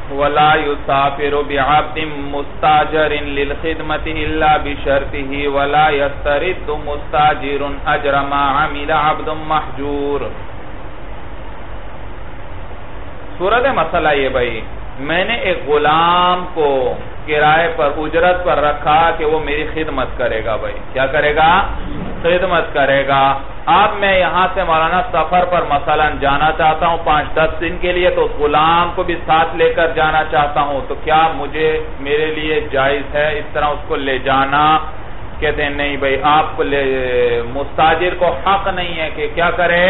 ولا يسافر بعبد مستاجر للخدمة إلا بشرطه ولا يسترد مستاجر أجر ما عمل عبد محجور. صورت مسئلہ یہ بھائی، میں نے ایک غلام کو کرائے پر اجرت پر رکھا کہ وہ میری خدمت کرے گا. بھائی کیا کرے گا؟ خدمت کرے گا. اب میں یہاں سے مولانا سفر پر مثلا جانا چاہتا ہوں 5-10 دن کے لیے، تو اس غلام کو بھی ساتھ لے کر جانا چاہتا ہوں، تو کیا میرے لیے جائز ہے اس طرح اس کو لے جانا؟ کہتے ہیں نہیں بھائی، آپ کو مستاجر کو حق نہیں ہے کہ کیا کرے،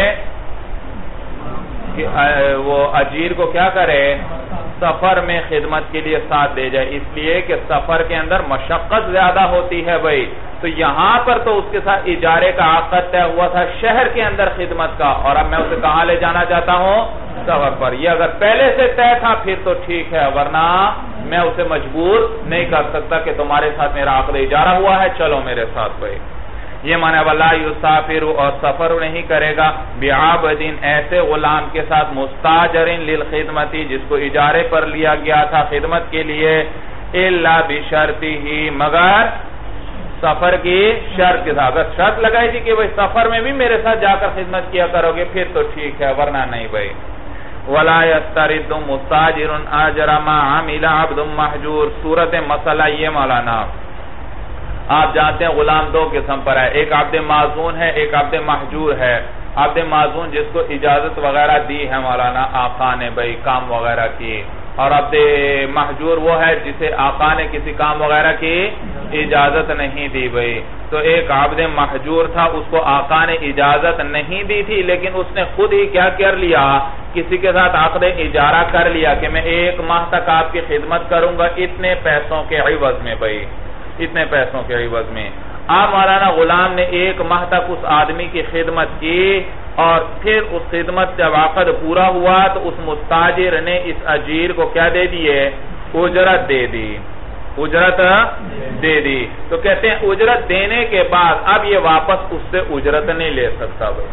کہ وہ اجیر کو کیا کرے، سفر میں خدمت کے لیے ساتھ دے جائے، اس لیے کہ سفر کے اندر مشقت زیادہ ہوتی ہے. بھائی تو یہاں پر تو اس کے ساتھ اجارے کا عقد طے ہوا تھا شہر کے اندر خدمت کا، اور اب میں اسے کہاں لے جانا چاہتا ہوں؟ سفر پر. یہ اگر پہلے سے طے تھا پھر تو ٹھیک ہے، ورنہ میں اسے مجبور نہیں کر سکتا کہ تمہارے ساتھ میرا عقد اجارہ ہوا ہے، چلو میرے ساتھ. بھائی یہ معنی وَلَا يُسَافِرُ، اور سفر نہیں کرے گا، بِعَبْدٍ ایسے غلام کے ساتھ، مستاجر للخدمت جس کو اجارے پر لیا گیا تھا خدمت کے لیے، إِلَّا بِشَرْطِهِ مگر سفر کی شرط کے ساتھ. اگر شرط لگائی تھی کہ بھئی سفر میں بھی میرے ساتھ جا کر خدمت کیا کرو گے پھر تو ٹھیک ہے، ورنہ نہیں. بھئی وَلَا يَسْتَرِدُّ مُسْتَاجِرٌ أَجْرَ مَا عَمِلَ عَبْدٌ مَحْجُورٌ. صورت مسئلہ یہ مولانا، آپ جانتے ہیں غلام 2 قسم پر ہے، ایک عبد معزون ہے، ایک عبد محجور ہے. عبد معزون جس کو اجازت وغیرہ دی ہے مولانا آقا نے بھئی کام وغیرہ کی، اور عبد محجور وہ ہے جسے آقا نے کسی کام وغیرہ کی اجازت نہیں دی. بھئی تو ایک عبد محجور تھا، اس کو آقا نے اجازت نہیں دی تھی، لیکن اس نے خود ہی کیا کر لیا، کسی کے ساتھ عقد اجارہ کر لیا کہ میں 1 ماہ تک آپ کی خدمت کروں گا اتنے پیسوں کے عوض میں. بھئی اتنے پیسوں کے عوض میں. اب مولانا غلام نے 1 ماہ تک اس آدمی کی خدمت کی، اور پھر اس خدمت جب عقد پورا ہوا تو اس مستاجر نے اس اجیر کو کیا دے دیے، اجرت دے دی. اجرت دے دی. تو کہتے ہیں اجرت دینے کے بعد اب یہ واپس اس سے اجرت نہیں لے سکتا. بھائی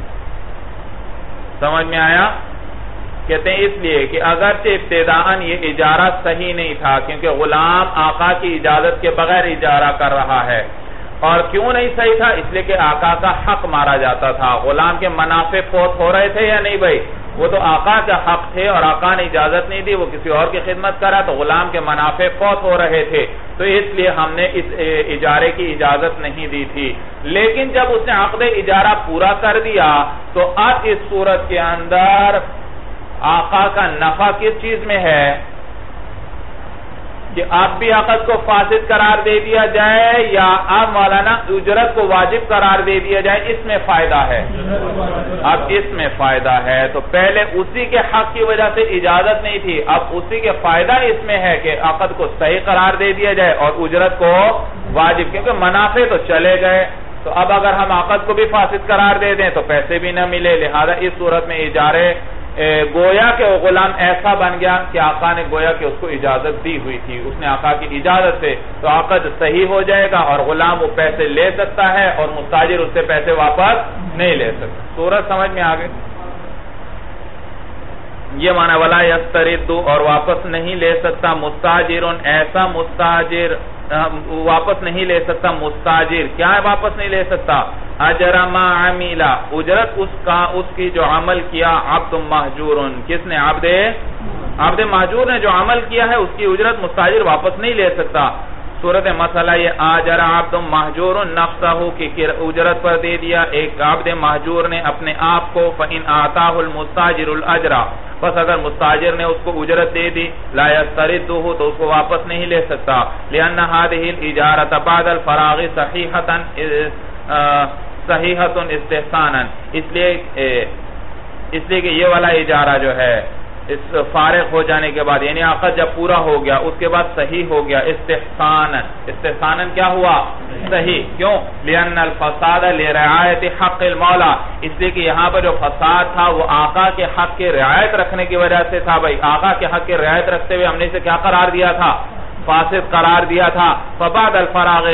سمجھ میں آیا؟ کہتے ہیں اس لیے کہ اگرچہ ابتداءً یہ اجارہ صحیح نہیں تھا، کیونکہ غلام آقا کی اجازت کے بغیر اجارہ کر رہا ہے. اور کیوں نہیں صحیح تھا؟ اس لیے کہ آقا کا حق مارا جاتا تھا. غلام کے منافع فوت ہو رہے تھے یا نہیں؟ بھائی وہ تو آقا کا حق تھے، اور آقا نے اجازت نہیں دی، وہ کسی اور کی خدمت کرا تو غلام کے منافع فوت ہو رہے تھے، تو اس لیے ہم نے اس اجارے کی اجازت نہیں دی تھی. لیکن جب اس نے عقد اجارہ پورا کر دیا تو اب اس صورت کے اندر آقا کا نفع کس چیز میں ہے کہ اب بھی عقد کو فاسد قرار دے دیا جائے یا اب مولانا اجرت کو واجب قرار دے دیا جائے، اس میں فائدہ ہے. اب اس میں فائدہ ہے. تو پہلے اسی کے حق کی وجہ سے اجازت نہیں تھی، اب اسی کے فائدہ اس میں ہے کہ عقد کو صحیح قرار دے دیا جائے اور اجرت کو واجب، کیونکہ منافع تو چلے گئے. تو اب اگر ہم عقد کو بھی فاسد قرار دے دیں تو پیسے بھی نہ ملے. لہذا اس صورت میں اجارے گویا کہ وہ غلام ایسا بن گیا کہ آقا نے گویا کہ اس کو اجازت دی ہوئی تھی، اس نے آقا کی اجازت سے، تو عقد صحیح ہو جائے گا اور غلام وہ پیسے لے سکتا ہے اور مستاجر اس سے پیسے واپس نہیں لے سکتا. صورت سمجھ میں آگئے؟ یہ معنی ولا یسترد، اور واپس نہیں لے سکتا، مستاجر ایسا مستاجر واپس نہیں لے سکتا. مستاجر کیا ہے واپس نہیں لے سکتا؟ اجر ما عمل، اجرت اس کی جو عمل کیا، عبد محجور، کس نے؟ عبد محجور نے جو عمل کیا ہے اس کی اجرت مستاجر واپس نہیں لے سکتا. صورت مسئلہ یہ آجر عبد محجور نفسہ کی اجرت پر دے دیا ایک عبد محجور نے اپنے آپ کو، فَإِنْ آتَاهُ الْمُسْتَاجِرُ الْأَجْرَ، بس اگر مستاجر نے اس کو اجرت دے دی، لا يستردہ تو اس کو واپس نہیں لے سکتا. لأن هذه الإجارة بعد الفراغ صحیحة استحسانا، اس لیے کہ یہ والا اجارہ جو ہے اس فارغ ہو جانے کے بعد، یعنی عقد جب پورا ہو گیا اس کے بعد صحیح ہو گیا. استحسانا کیا ہوا؟ صحیح. کیوں؟ لأن الفساد لرعایت حق المولا، اس لیے کہ یہاں پر جو فساد تھا وہ آقا کے حق کی رعایت رکھنے کی وجہ سے تھا. بھائی آقا کے حق کی رعایت رکھتے ہوئے ہم نے اسے کیا قرار دیا تھا؟ فاسد قرار دیا تھا. فبعد الفراغ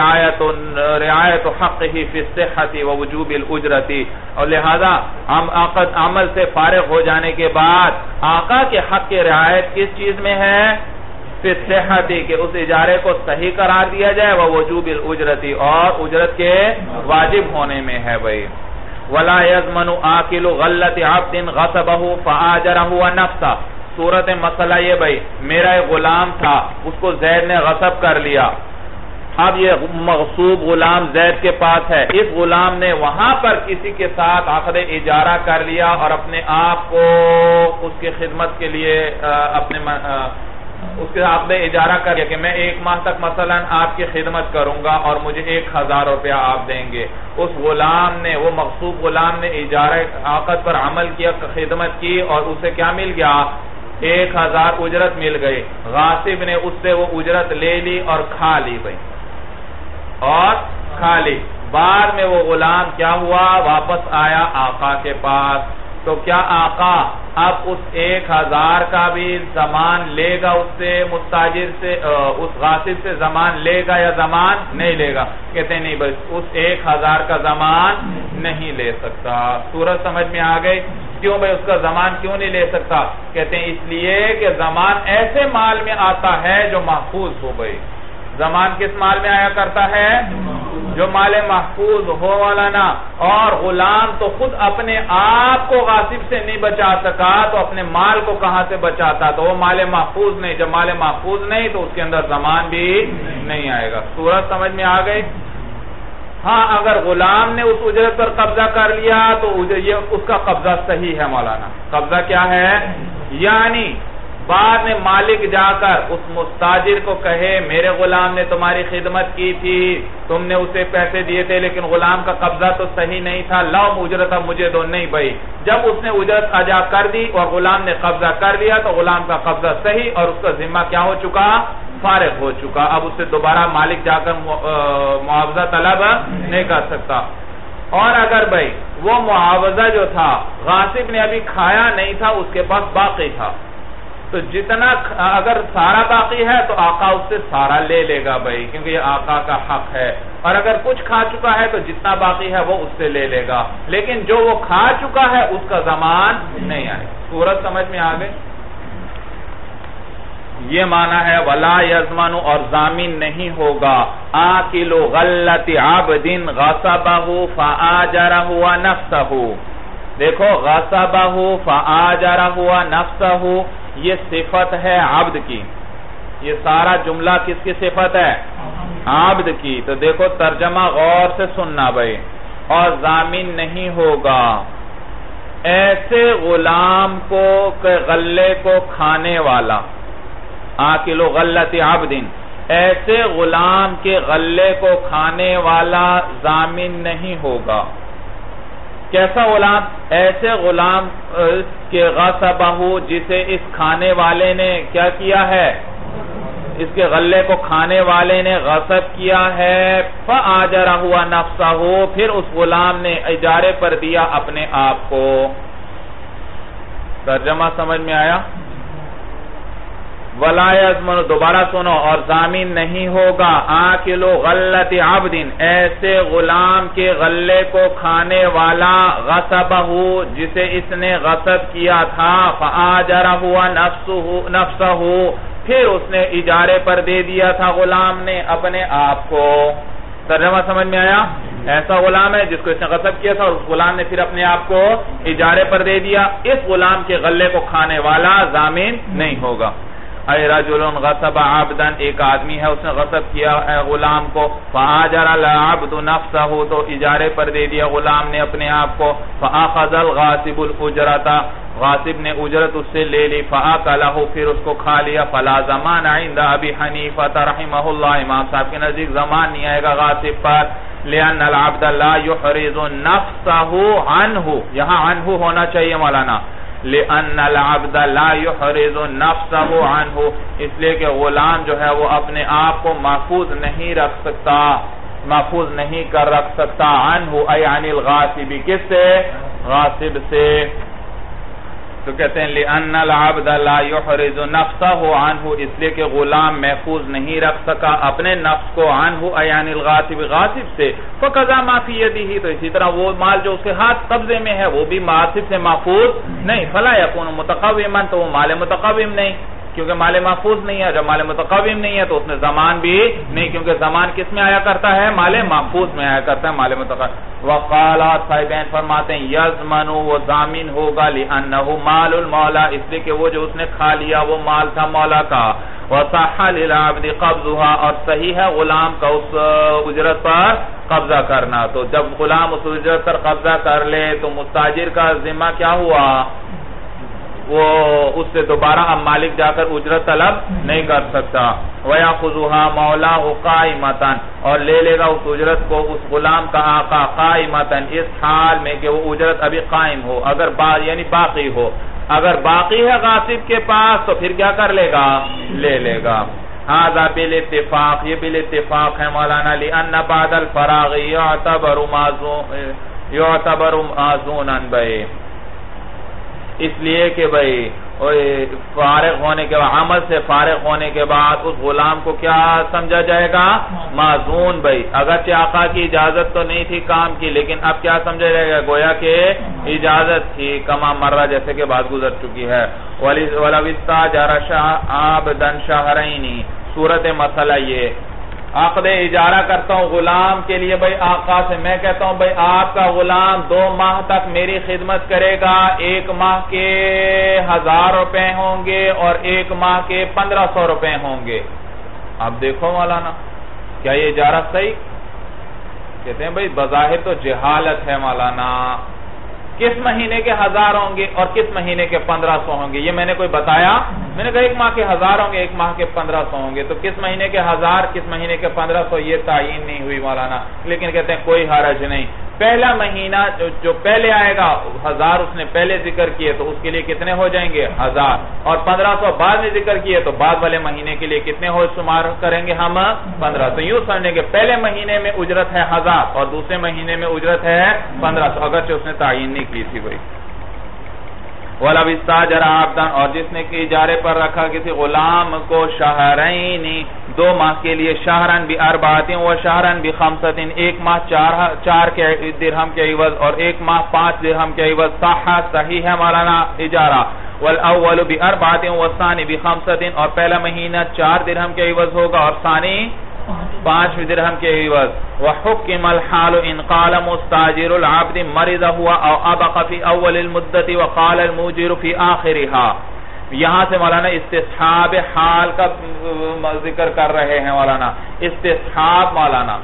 رعایت حقه فی الصحۃ ووجوب الاجرۃ، اور لہذا عمل سے فارغ ہو جانے کے بعد آقا کے حق کی رعایت کس چیز میں ہے؟ فی الصحۃ، کہ اس اجارے کو صحیح قرار دیا جائے، ووجوب الاجرۃ، اور اجرت کے واجب ہونے میں ہے بھائی. ولا يضمن آکل غلۃ عبد غصبہ فآجرہ ونفسہ. صورت مسئلہ یہ بھائی، میرا ایک غلام تھا، اس کو زید نے غصب کر لیا. اب یہ مغصوب غلام زید کے پاس ہے. اس غلام نے وہاں پر کسی کے ساتھ عقد اجارہ کر لیا اور اپنے آپ کو اس کی خدمت کے لیے اس کے عقد اجارہ کر لیا کہ میں 1 ماہ تک مثلا آپ کی خدمت کروں گا اور مجھے 1000 روپیہ آپ دیں گے. اس غلام نے، وہ مغصوب غلام نے اجارہ عقد پر عمل کیا، خدمت کی، اور اسے کیا مل گیا؟ 1000 اجرت مل گئی. غاصب نے اس سے وہ اجرت لے لی اور کھا لی بھائی، اور کھا لی. بعد میں وہ غلام کیا ہوا؟ واپس آیا آقا کے پاس. تو کیا آقا اب اس 1000 کا بھی زمان لے گا اس سے، مستاجر سے، اس غاصب سے زمان لے گا یا زمان نہیں لے گا؟ کہتے ہیں نہیں بس اس 1000 کا زمان نہیں لے سکتا. صورت سمجھ میں آ گئی؟ کیوں بھائی اس کا زمان کیوں نہیں لے سکتا؟ کہتے ہیں اس لیے کہ زمان ایسے مال میں آتا ہے جو محفوظ ہو بھائی. زمان کس مال میں آیا کرتا ہے؟ جو مال محفوظ ہو والا نا. اور غلام تو خود اپنے آپ کو غاصب سے نہیں بچا سکا تو اپنے مال کو کہاں سے بچاتا؟ تو وہ مال محفوظ نہیں. جب مال محفوظ نہیں تو اس کے اندر زمان بھی نہیں آئے گا. صورت سمجھ میں آ گئی؟ ہاں اگر غلام نے اس اجرت پر قبضہ کر لیا تو یہ اس کا قبضہ صحیح ہے مولانا. قبضہ کیا ہے؟ یعنی بعد میں مالک جا کر اس مستاجر کو کہے میرے غلام نے تمہاری خدمت کی تھی، تم نے اسے پیسے دیے تھے لیکن غلام کا قبضہ تو صحیح نہیں تھا، لاؤ اجرت اب مجھے دو. نہیں بھائی، جب اس نے اجرت ادا کر دی اور غلام نے قبضہ کر لیا تو غلام کا قبضہ صحیح اور اس کا ذمہ کیا ہو چکا؟ فارغ ہو چکا. اب اس سے دوبارہ مالک جا کر معاوضہ طلب نہیں کر سکتا. اور اگر بھائی وہ معاوضہ جو تھا غاصب نے ابھی کھایا نہیں تھا، اس کے پاس باقی تھا، تو جتنا اگر سارا باقی ہے تو آقا اس سے سارا لے لے گا بھائی، کیونکہ یہ آقا کا حق ہے. اور اگر کچھ کھا چکا ہے تو جتنا باقی ہے وہ اس سے لے لے گا، لیکن جو وہ کھا چکا ہے اس کا زمان نہیں آئے. صورت سمجھ میں آ گئی؟ یہ معنی ہے ولا یضمن، اور ضامن نہیں ہوگا، آکل غلۃ عبد غصبہ فآجرہ ونفسہ. دیکھو غصبہ فآجرہ ونفسہ، یہ صفت ہے عبد کی. یہ سارا جملہ کس کی صفت ہے؟ عبد کی. تو دیکھو ترجمہ غور سے سننا بھائی. اور ضامن نہیں ہوگا ایسے غلام کو کہ غلے کو کھانے والا، آکل غلۃ عبد، ایسے غلام کے غلے کو کھانے والا ضامن نہیں ہوگا. کیسا غلام؟ ایسے غلام کے غصبہ، جسے اس کھانے والے نے کیا کیا ہے؟ اس کے غلے کو کھانے والے نے غصب کیا ہے. فآجرہ ونفسہ، پھر اس غلام نے اجارے پر دیا اپنے آپ کو. ترجمہ سمجھ میں آیا؟ ولا یضمن، دوبارہ سنو، اور ضامن نہیں ہوگا، آکل غلۃ عبد، ایسے غلام کے غلے کو کھانے والا، غصبہ، جسے اس نے غصب کیا تھا، فآجرہ نفسہ، پھر اس نے اجارے پر دے دیا تھا غلام نے اپنے آپ کو. ترجمہ سمجھ میں آیا؟ ایسا غلام ہے جس کو اس نے غصب کیا تھا اور اس غلام نے پھر اپنے آپ کو اجارے پر دے دیا. اس غلام کے غلے کو کھانے والا ضامن نہیں ہوگا. اے رجل غصب عبدا، ایک آدمی ہے اس نے غصب کیا ہے غلام کو، فآجر العبد نفسہ، تو اجارے پر دے دیا غلام نے اپنے آپ کو. فآخذ الغاصب الاجرۃ، غاصب نے اجرت اس سے لے لی. فآکلہ، پھر اس کو کھا لیا. فلا زمان عند ابی حنیفہ رحمہ اللہ، امام صاحب کے نزدیک زمان نہیں آئے گا غاصب پر. لأن العبد لا يحرز نفسه عنه، یہاں عنہ ہونا چاہیے مولانا. لأن العبد لا يحرز نفسه عنه، اس لیے کہ غلام جو ہے وہ اپنے آپ کو محفوظ نہیں رکھ سکتا، محفوظ نہیں کر رکھ سکتا. عنہ ای عن الغاصب، کس سے؟ غاصب سے. تو کہتے ہیں لِأَنَّ الْعَبْدَ لَا يُحْرِزُ نَفْسَهُ عَنْهُ، اس لیے کہ غلام محفوظ نہیں رکھ سکا اپنے نفس کو عنہ یعنی الغاصب غاصب سے، فَقَضَى مَا فِي يَدِهِ، تو اسی طرح وہ مال جو اس کے ہاتھ قبضے میں ہے وہ بھی غاصب سے محفوظ نہیں، فَلَا يَكُونُ مُتَقَوِّمًا، تو وہ مال متقوم نہیں، کیونکہ مال محفوظ نہیں ہے. جب مال متقوم نہیں ہے تو اس میں زمان بھی نہیں، کیونکہ زمان کس میں آیا کرتا ہے؟ مال محفوظ میں آیا کرتا ہے، مال متقوم. وقال صاحبین فرماتے ہیں یضمن، وہ ضامن ہوگا، لأنه مال المولا، اس لیے کہ وہ جو اس نے کھا لیا وہ مال تھا مولا کا. وصح للعبد قبضها، اور صحیح ہے غلام کا اس اجرت پر قبضہ کرنا. تو جب غلام اس اجرت پر قبضہ کر لے تو مستاجر کا ذمہ کیا ہوا؟ وہ اس سے دوبارہ اب مالک جا کر اجرت طلب نہیں کر سکتا. وَيَأْخُذُهَا مَوْلَاهُ قَائِمَةً، اور لے لے گا اس اجرت کو اس غلام کا آقا قائمتاً، اس حال میں کہ وہ اجرت ابھی قائم ہو، اگر یعنی باقی ہو. اگر باقی ہے غاصب کے پاس تو پھر کیا کر لے گا؟ لے لے گا. هذا بالاتفاق، یہ بالاتفاق ہے مولانا. لأن بعد الفراغ يعتبر معزونا بھائی، اس لیے کہ بھائی فارغ ہونے کے بعد، عمل سے فارغ ہونے کے بعد اس غلام کو کیا سمجھا جائے گا؟ معزون بھائی. اگرچہ آقا کی اجازت تو نہیں تھی کام کی، لیکن اب کیا سمجھا جائے گا؟ گویا کہ اجازت تھی، کما مرہ جیسے کہ بات گزر چکی ہے. وَلَوْ اسْتَأْجَرَ عَبْدًا شَهْرَيْنِ، صورت مسئلہ یہ عقد اجارہ کرتا ہوں غلام کے لیے بھائی آقا سے، میں کہتا ہوں بھائی آپ کا غلام 2 ماہ تک میری خدمت کرے گا، 1 ماہ کے 1000 روپے ہوں گے اور 1 ماہ کے 1500 روپے ہوں گے. اب دیکھو مولانا کیا یہ اجارہ صحیح؟ کہتے ہیں بھائی بظاہر تو جہالت ہے مولانا، کس مہینے کے 1000 ہوں گے اور کس مہینے کے 1500 ہوں گے یہ میں نے کوئی بتایا؟ میں نے کہا 1 ماہ کے 1000 ہوں گے، 1 ماہ کے 1500 ہوں گے، تو کس مہینے کے 1000 کس مہینے کے 1500 یہ تعین نہیں ہوئی مولانا. لیکن کہتے ہیں کوئی حرج نہیں، پہلا مہینہ جو پہلے آئے گا 1000 اس نے پہلے ذکر کیے تو اس کے لیے کتنے ہو جائیں گے؟ 1000، اور 1500 بعد میں ذکر کیے تو بعد والے مہینے کے لیے کتنے ہو شمار کریں گے ہم؟ 15. تو یوں سمجھیں گے پہلے مہینے میں اجرت ہے 1000 اور دوسرے مہینے میں اجرت ہے 1500، اگرچہ اس نے تعین نہیں کی تھی بھائی. وَلَوْ اسْتَأْجَرَ عَبْدًا، اور جس نے کہ اجارے پر رکھا کسی غلام کو شہرین 2 ماہ کے لیے، شہرن بِأَرْبَعَةٍ وَشَهْرًا بِخَمْسَةٍ، 1 ماہ 4 کے درہم کے عوض اور 1 ماہ 5 درہم کے عوض. صحیح ہے مولانا اجارہ. وَالْأَوَّلُ بِأَرْبَعَةٍ وَالثَّانِي بِخَمْسَةٍ، اور پہلا مہینہ 4 درہم کے عوض ہوگا اور ثانی 5 درہم کے عوض. وحکم الحال ان قال مستاجر العبد مرض ہوا او ابق فی اول المدت وقال الموجر فی آخرها. یہاں سے مولانا استصحاب حال کا ذکر کر رہے ہیں مولانا. استصحاب مولانا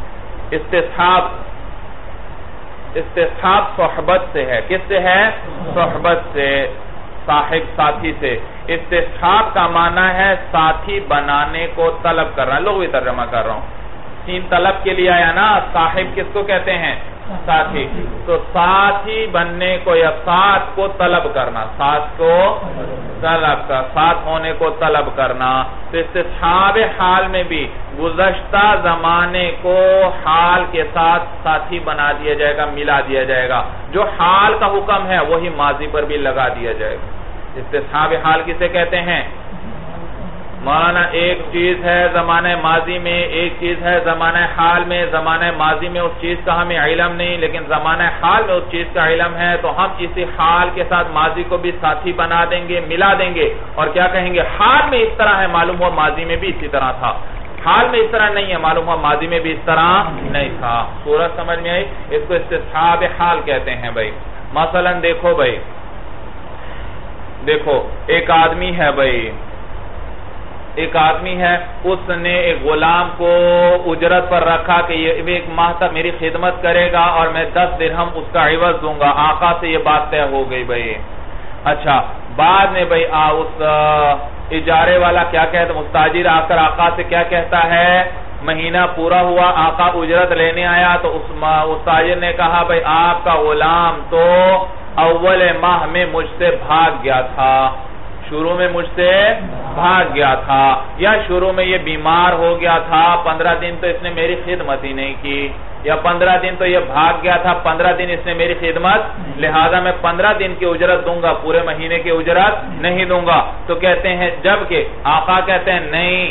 استصحاب صحبت سے ہے. کس سے ہے؟ صحبت سے، صاحب ساتھی سے. استصحاب کا معنی ہے ساتھی بنانے کو طلب کرنا. لغوی ترجمہ کر رہا ہوں، سین طلب کے لیے آیا نا. صاحب کس کو کہتے ہیں؟ ساتھی. تو ساتھی بننے کو یا ساتھ کو طلب کرنا، ساتھ کو طلب کا، ساتھ ہونے کو طلب کرنا. تو استصحاب حال میں بھی گزشتہ زمانے کو حال کے ساتھ ساتھی بنا دیا جائے گا، ملا دیا جائے گا. جو حال کا حکم ہے وہی ماضی پر بھی لگا دیا جائے گا. استصحاب حال کسے کہتے ہیں؟ مولانا ایک چیز ہے زمانہ ماضی میں، ایک چیز ہے زمانہ حال میں. زمانہ ماضی میں اس چیز کا ہمیں علم نہیں، لیکن زمانہ حال میں اس چیز کا علم ہے، تو ہم اسی حال کے ساتھ ماضی کو بھی ساتھی بنا دیں گے، ملا دیں گے، اور کیا کہیں گے؟ حال میں اس طرح ہے، معلوم ہوا ماضی میں بھی اسی طرح تھا. حال میں اس طرح نہیں ہے، معلوم ہوا ماضی میں بھی اس طرح نہیں تھا. صورت سمجھ میں آئی؟ اس کو استصحاب حال کہتے ہیں بھائی. مثلا دیکھو بھائی، دیکھو ایک آدمی ہے بھائی، ایک آدمی ہے، اس نے ایک غلام کو اجرت پر رکھا کہ یہ 1 ماہ تک میری خدمت کرے گا اور میں 10 درہم اس کا عوض دوں گا. آقا سے یہ بات طے ہو گئی بھائی. اچھا بعد میں بھائی اس اجارے والا کیا کہتا، مستاجر آ کر آقا سے کیا کہتا ہے؟ مہینہ پورا ہوا، آقا اجرت لینے آیا تو اس مستاجر نے کہا بھائی آپ کا غلام تو اول ماہ میں مجھ سے بھاگ گیا تھا، شروع میں مجھ سے بھاگ گیا تھا، یا شروع میں یہ بیمار ہو گیا تھا، 15 دن تو اس نے میری خدمت ہی نہیں کی، یا 15 دن تو یہ بھاگ گیا تھا، 15 دن اس نے میری خدمت، لہذا میں 15 دن کی اجرت دوں گا، پورے مہینے کی اجرت نہیں دوں گا۔ تو کہتے ہیں جبکہ آقا کہتے ہیں نہیں،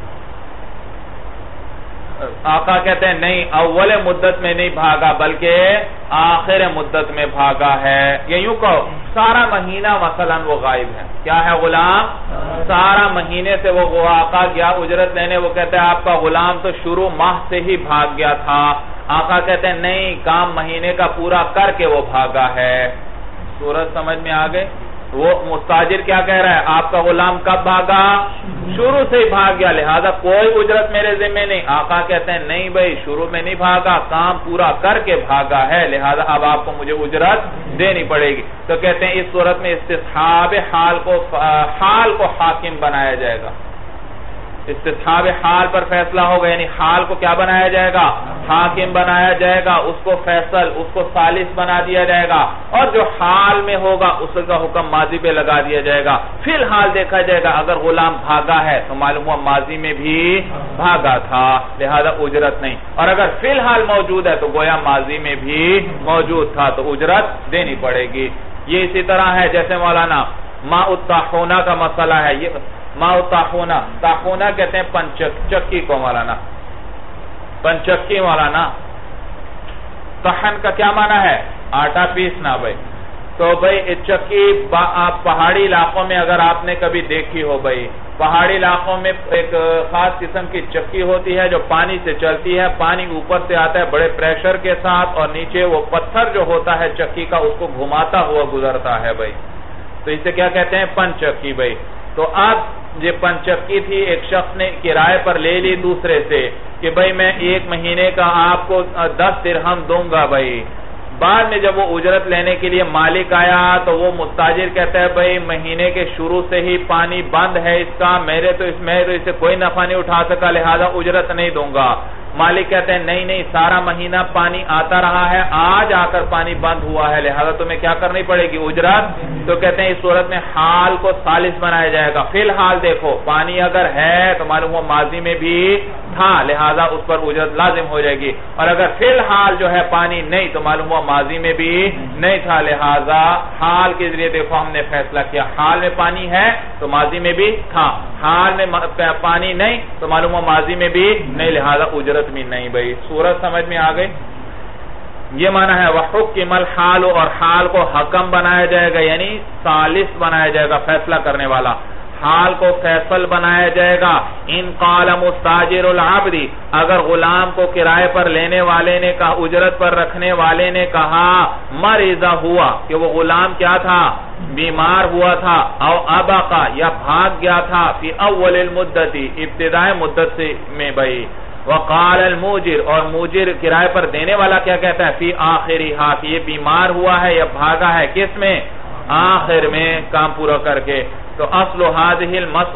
آقا کہتے ہیں نہیں، اول مدت میں نہیں بھاگا بلکہ آخر مدت میں بھاگا ہے، یا یوں کہو سارا مہینہ مثلا وہ غائب ہے۔ کیا ہے غلام؟ سارا مہینے سے وہ آقا گیا اجرت لینے، وہ کہتے ہیں آپ کا غلام تو شروع ماہ سے ہی بھاگ گیا تھا، آقا کہتے ہیں نہیں، کام مہینے کا پورا کر کے وہ بھاگا ہے۔ صورت سمجھ میں آگئے؟ وہ مستاجر کیا کہہ رہا ہے؟ آپ کا غلام کب بھاگا؟ شروع سے ہی بھاگ گیا، لہذا کوئی اجرت میرے ذمہ نہیں۔ آقا کہتے ہیں نہیں بھائی، شروع میں نہیں بھاگا، کام پورا کر کے بھاگا ہے، لہذا اب آپ کو مجھے اجرت دینی پڑے گی۔ تو کہتے ہیں اس صورت میں استصحاب حال کو حاکم بنایا جائے گا، استصحاب حال پر فیصلہ ہوگا، یعنی حال کو کیا بنایا جائے گا؟ حاکم بنایا جائے گا، اس کو فیصل، اس کو ثالث بنا دیا جائے گا، اور جو حال میں ہوگا اس کا حکم ماضی پہ لگا دیا جائے گا۔ فی الحال دیکھا جائے گا اگر غلام بھاگا ہے تو معلوم ہوا ماضی میں بھی بھاگا تھا، لہذا اجرت نہیں، اور اگر فی الحال موجود ہے تو گویا ماضی میں بھی موجود تھا تو اجرت دینی پڑے گی۔ یہ اسی طرح ہے جیسے مولانا ماء الطاحونہ کا مسئلہ ہے، یہ ماء الطاحونہ، طاحونہ کہتے ہیں چکی کو مولانا، پنچکی مولانا، طحن کا کیا معنی ہے؟ آٹا پیسنا بھائی۔ تو بھائی چکی پہاڑی علاقوں میں اگر آپ نے کبھی دیکھی ہو بھائی، پہاڑی علاقوں میں ایک خاص قسم کی چکی ہوتی ہے جو پانی سے چلتی ہے، پانی اوپر سے آتا ہے بڑے پریشر کے ساتھ، اور نیچے وہ پتھر جو ہوتا ہے چکی کا اس کو گھماتا ہوا گزرتا ہے بھائی، تو اسے کیا کہتے ہیں؟ پنچکی بھائی۔ تو اب یہ پنچکی تھی، ایک شخص نے کرائے پر لے لی دوسرے سے کہ بھائی میں 1 مہینے کا آپ کو 10 درہم دوں گا بھائی۔ بعد میں جب وہ اجرت لینے کے لیے مالک آیا تو وہ مستاجر کہتا ہے بھائی مہینے کے شروع سے ہی پانی بند ہے اس کا، میں تو اسے کوئی نفع نہیں اٹھا سکا، لہذا اجرت نہیں دوں گا۔ مالک کہتے ہیں نہیں سارا مہینہ پانی آتا رہا ہے، آج آ کر پانی بند ہوا ہے، لہذا تمہیں کیا کرنی پڑے گی؟ اجرت۔ تو کہتے ہیں اس صورت میں حال کو ثالث بنایا جائے گا۔ فی الحال دیکھو پانی اگر ہے تو معلوم ہوا ماضی میں بھی تھا، لہذا اس پر اجرت لازم ہو جائے گی، اور اگر فی الحال جو ہے پانی نہیں تو معلوم ہوا ماضی میں بھی نہیں تھا، لہذا حال کے ذریعے دیکھو ہم نے فیصلہ کیا، حال میں پانی ہے تو ماضی میں بھی تھا، حال میں پانی نہیں تو معلوم ہوا ماضی میں بھی نہیں، لہذا اجرت بھی نہیں بھائی۔ صورت سمجھ میں آ گئی؟ یہ معنی ہے وَحُكِّمَ الْحَالُ، اور حال کو حکم بنایا جائے گا، یعنی ثالث بنایا جائے گا، فیصلہ کرنے والا، حال کو فیصل بنایا جائے گا۔ ان قال مستاجر العبد، اگر غلام کو کرائے پر لینے والے نے کہا، اجرت پر رکھنے والے نے کہا مریضہ ہوا، کہ وہ غلام کیا تھا؟ بیمار ہوا تھا، او ابقا، یا بھاگ گیا تھا، فی اول المدتی، ابتدائی مدت میں بھائی، وقال الموجر، اور موجر کرائے پر دینے والا کیا کہتا ہے؟ فی آخرہا، کہ یہ بیمار ہوا ہے یا بھاگا ہے، کس میں؟ آخر میں، کام پورا کر کے۔ تو اصل هذه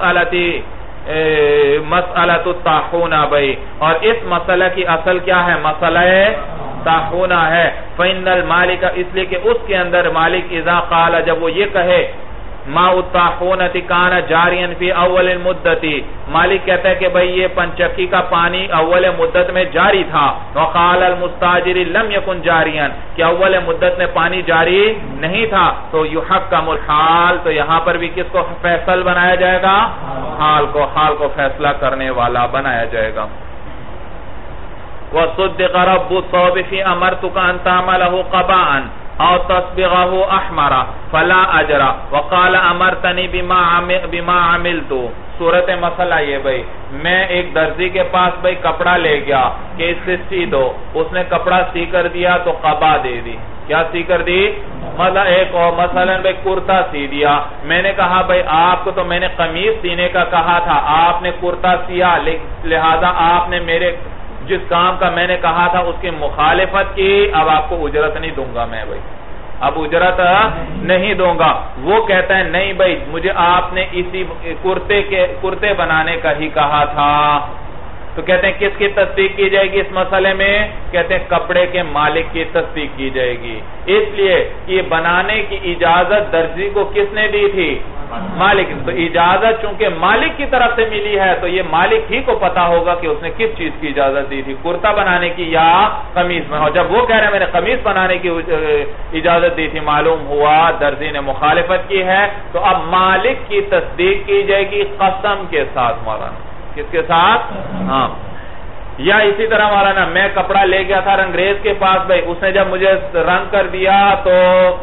مسئلہ الطاحونہ بھائی، اور اس مسئلہ کی اصل کیا ہے؟ مسئلہ طاحونہ ہے۔ فإن المالک، اس لیے کہ اس کے اندر مالک اذا قال، جب وہ یہ کہے ماء الطاحونہ کان جاریا فی اول المدتی، مالک کہتا ہے کہ بھئی یہ پنچکی کا پانی اول مدت میں جاری تھا، وقال المستاجر لم یکن جاریا، کہ اول مدت میں پانی جاری نہیں تھا، تو یحکم الحال، تو یہاں پر بھی کس کو فیصل بنایا جائے گا؟ حال کو فیصلہ کرنے والا بنایا جائے گا۔ وَصُدِّقَ رَبُّ الثَّوْبِ فِي أَمَرْتُكَ أَن تَعْمَلَهُ قَبَاءً او تصبغه احمرا فلا اجرا وقال امرتنی بما عملت۔ صورت مسئلہ یہ بھئی، میں ایک درزی کے پاس بھئی کپڑا لے گیا کہ اس سے سی دو، اس نے کپڑا سی کر دیا تو قبا دے دی۔ کیا سی کر دی؟ مثلا بھئی کرتا سی دیا، میں نے کہا بھئی آپ کو تو میں نے قمیص سینے کا کہا تھا، آپ نے کرتا سیا، لہذا آپ نے میرے جس کام کا میں نے کہا تھا اس کی مخالفت کی، اب آپ کو اجرت نہیں دوں گا میں بھائی، اب اجرت نہیں دوں گا۔ وہ کہتا ہے نہیں بھائی، مجھے آپ نے اسی کرتے بنانے کا ہی کہا تھا۔ تو کہتے ہیں کس کی تصدیق کی جائے گی اس مسئلے میں؟ کہتے ہیں کپڑے کے مالک کی تصدیق کی جائے گی، اس لیے کہ بنانے کی اجازت درزی کو کس نے دی تھی؟ مالک. تو اجازت چونکہ مالک کی طرف سے ملی ہے تو یہ مالک ہی کو پتا ہوگا کہ اس نے کس چیز کی اجازت دی تھی, کرتا بنانے کی یا قمیص میں. اور جب وہ کہہ رہے ہیں میں نے قمیص بنانے کی اجازت دی تھی, معلوم ہوا درزی نے مخالفت کی ہے, تو اب مالک کی تصدیق کی جائے گی قسم کے ساتھ. مولانا کس کے ساتھ؟ ہاں. یا اسی طرح مولانا میں کپڑا لے گیا تھا رنگریز کے پاس, بھائی اس نے جب مجھے رنگ کر دیا تو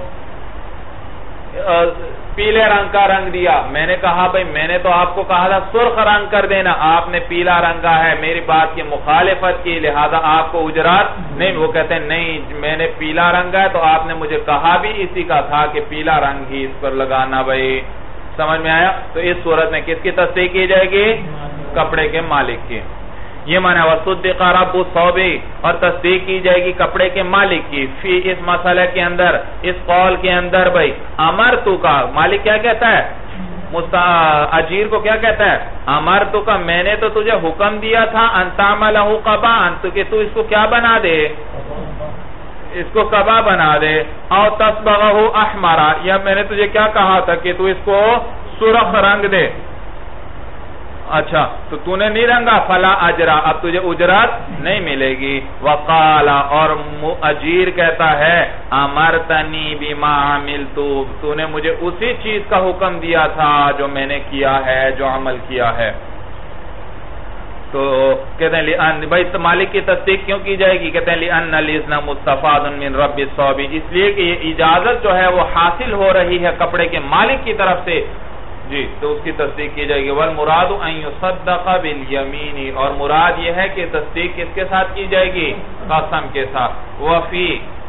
پیلے رنگ کا رنگ دیا, میں نے کہا بھائی میں نے تو آپ کو کہا تھا سرخ رنگ کر دینا, آپ نے پیلا رنگا ہے, میری بات کی مخالفت کی, لہذا آپ کو اجرت نہیں. وہ کہتے ہیں نہیں میں نے پیلا رنگا ہے تو آپ نے مجھے کہا بھی اسی کا تھا کہ پیلا رنگ ہی اس پر لگانا. بھائی سمجھ میں آیا؟ تو اس صورت میں کس کی تصدیق کی جائے گی؟ کپڑے کے مالک کی. یہ معنی وَصُدِّقَ رَبُّ الثَّوْبِ, اور تصدیق کی جائے گی کپڑے کے مالک کی. فی اس مسئلے کے اندر, اس قول کے اندر, بھائی امرتو کا مالک کیا کہتا ہے؟ اجیر کو کیا کہتا ہے؟ امرتو کا میں نے تو تجھے حکم دیا تھا ان تعملہ قباء, کہ تو اس کو کیا بنا دے؟ اس کو قبا بنا دے. او تصبغہ احمرا, یا میں نے تجھے کیا کہا تھا کہ تو اس کو سرخ رنگ دے. اچھا تو تو نے نہیں رنگا, فلا اجرا, اب تجھے اجرت نہیں ملے گی. وقال, اور اجیر کہتا ہے امرتنی بما عملتو, تو نے مجھے اسی چیز کا حکم دیا تھا جو میں نے کیا ہے, جو عمل کیا ہے. تو کہتے ہیں بھائی مالک کی تصدیق کیوں کی جائے گی؟ کہتے ہیں لِأَنَّ الْإِذْنَ مُسْتَفَادٌ مِّن رَبِّ الثَّوْبِ, اس لیے کہ یہ اجازت جو ہے وہ حاصل ہو رہی ہے کپڑے کے مالک کی طرف سے. جی تو اس کی تصدیق کی جائے گی. وَالْمُرَادُ أَن يُصَدَّقَ بِالْيَمِينِ, اور مراد یہ ہے کہ تصدیق کس کے ساتھ کی جائے گی؟ قسم کے ساتھ. وَفِي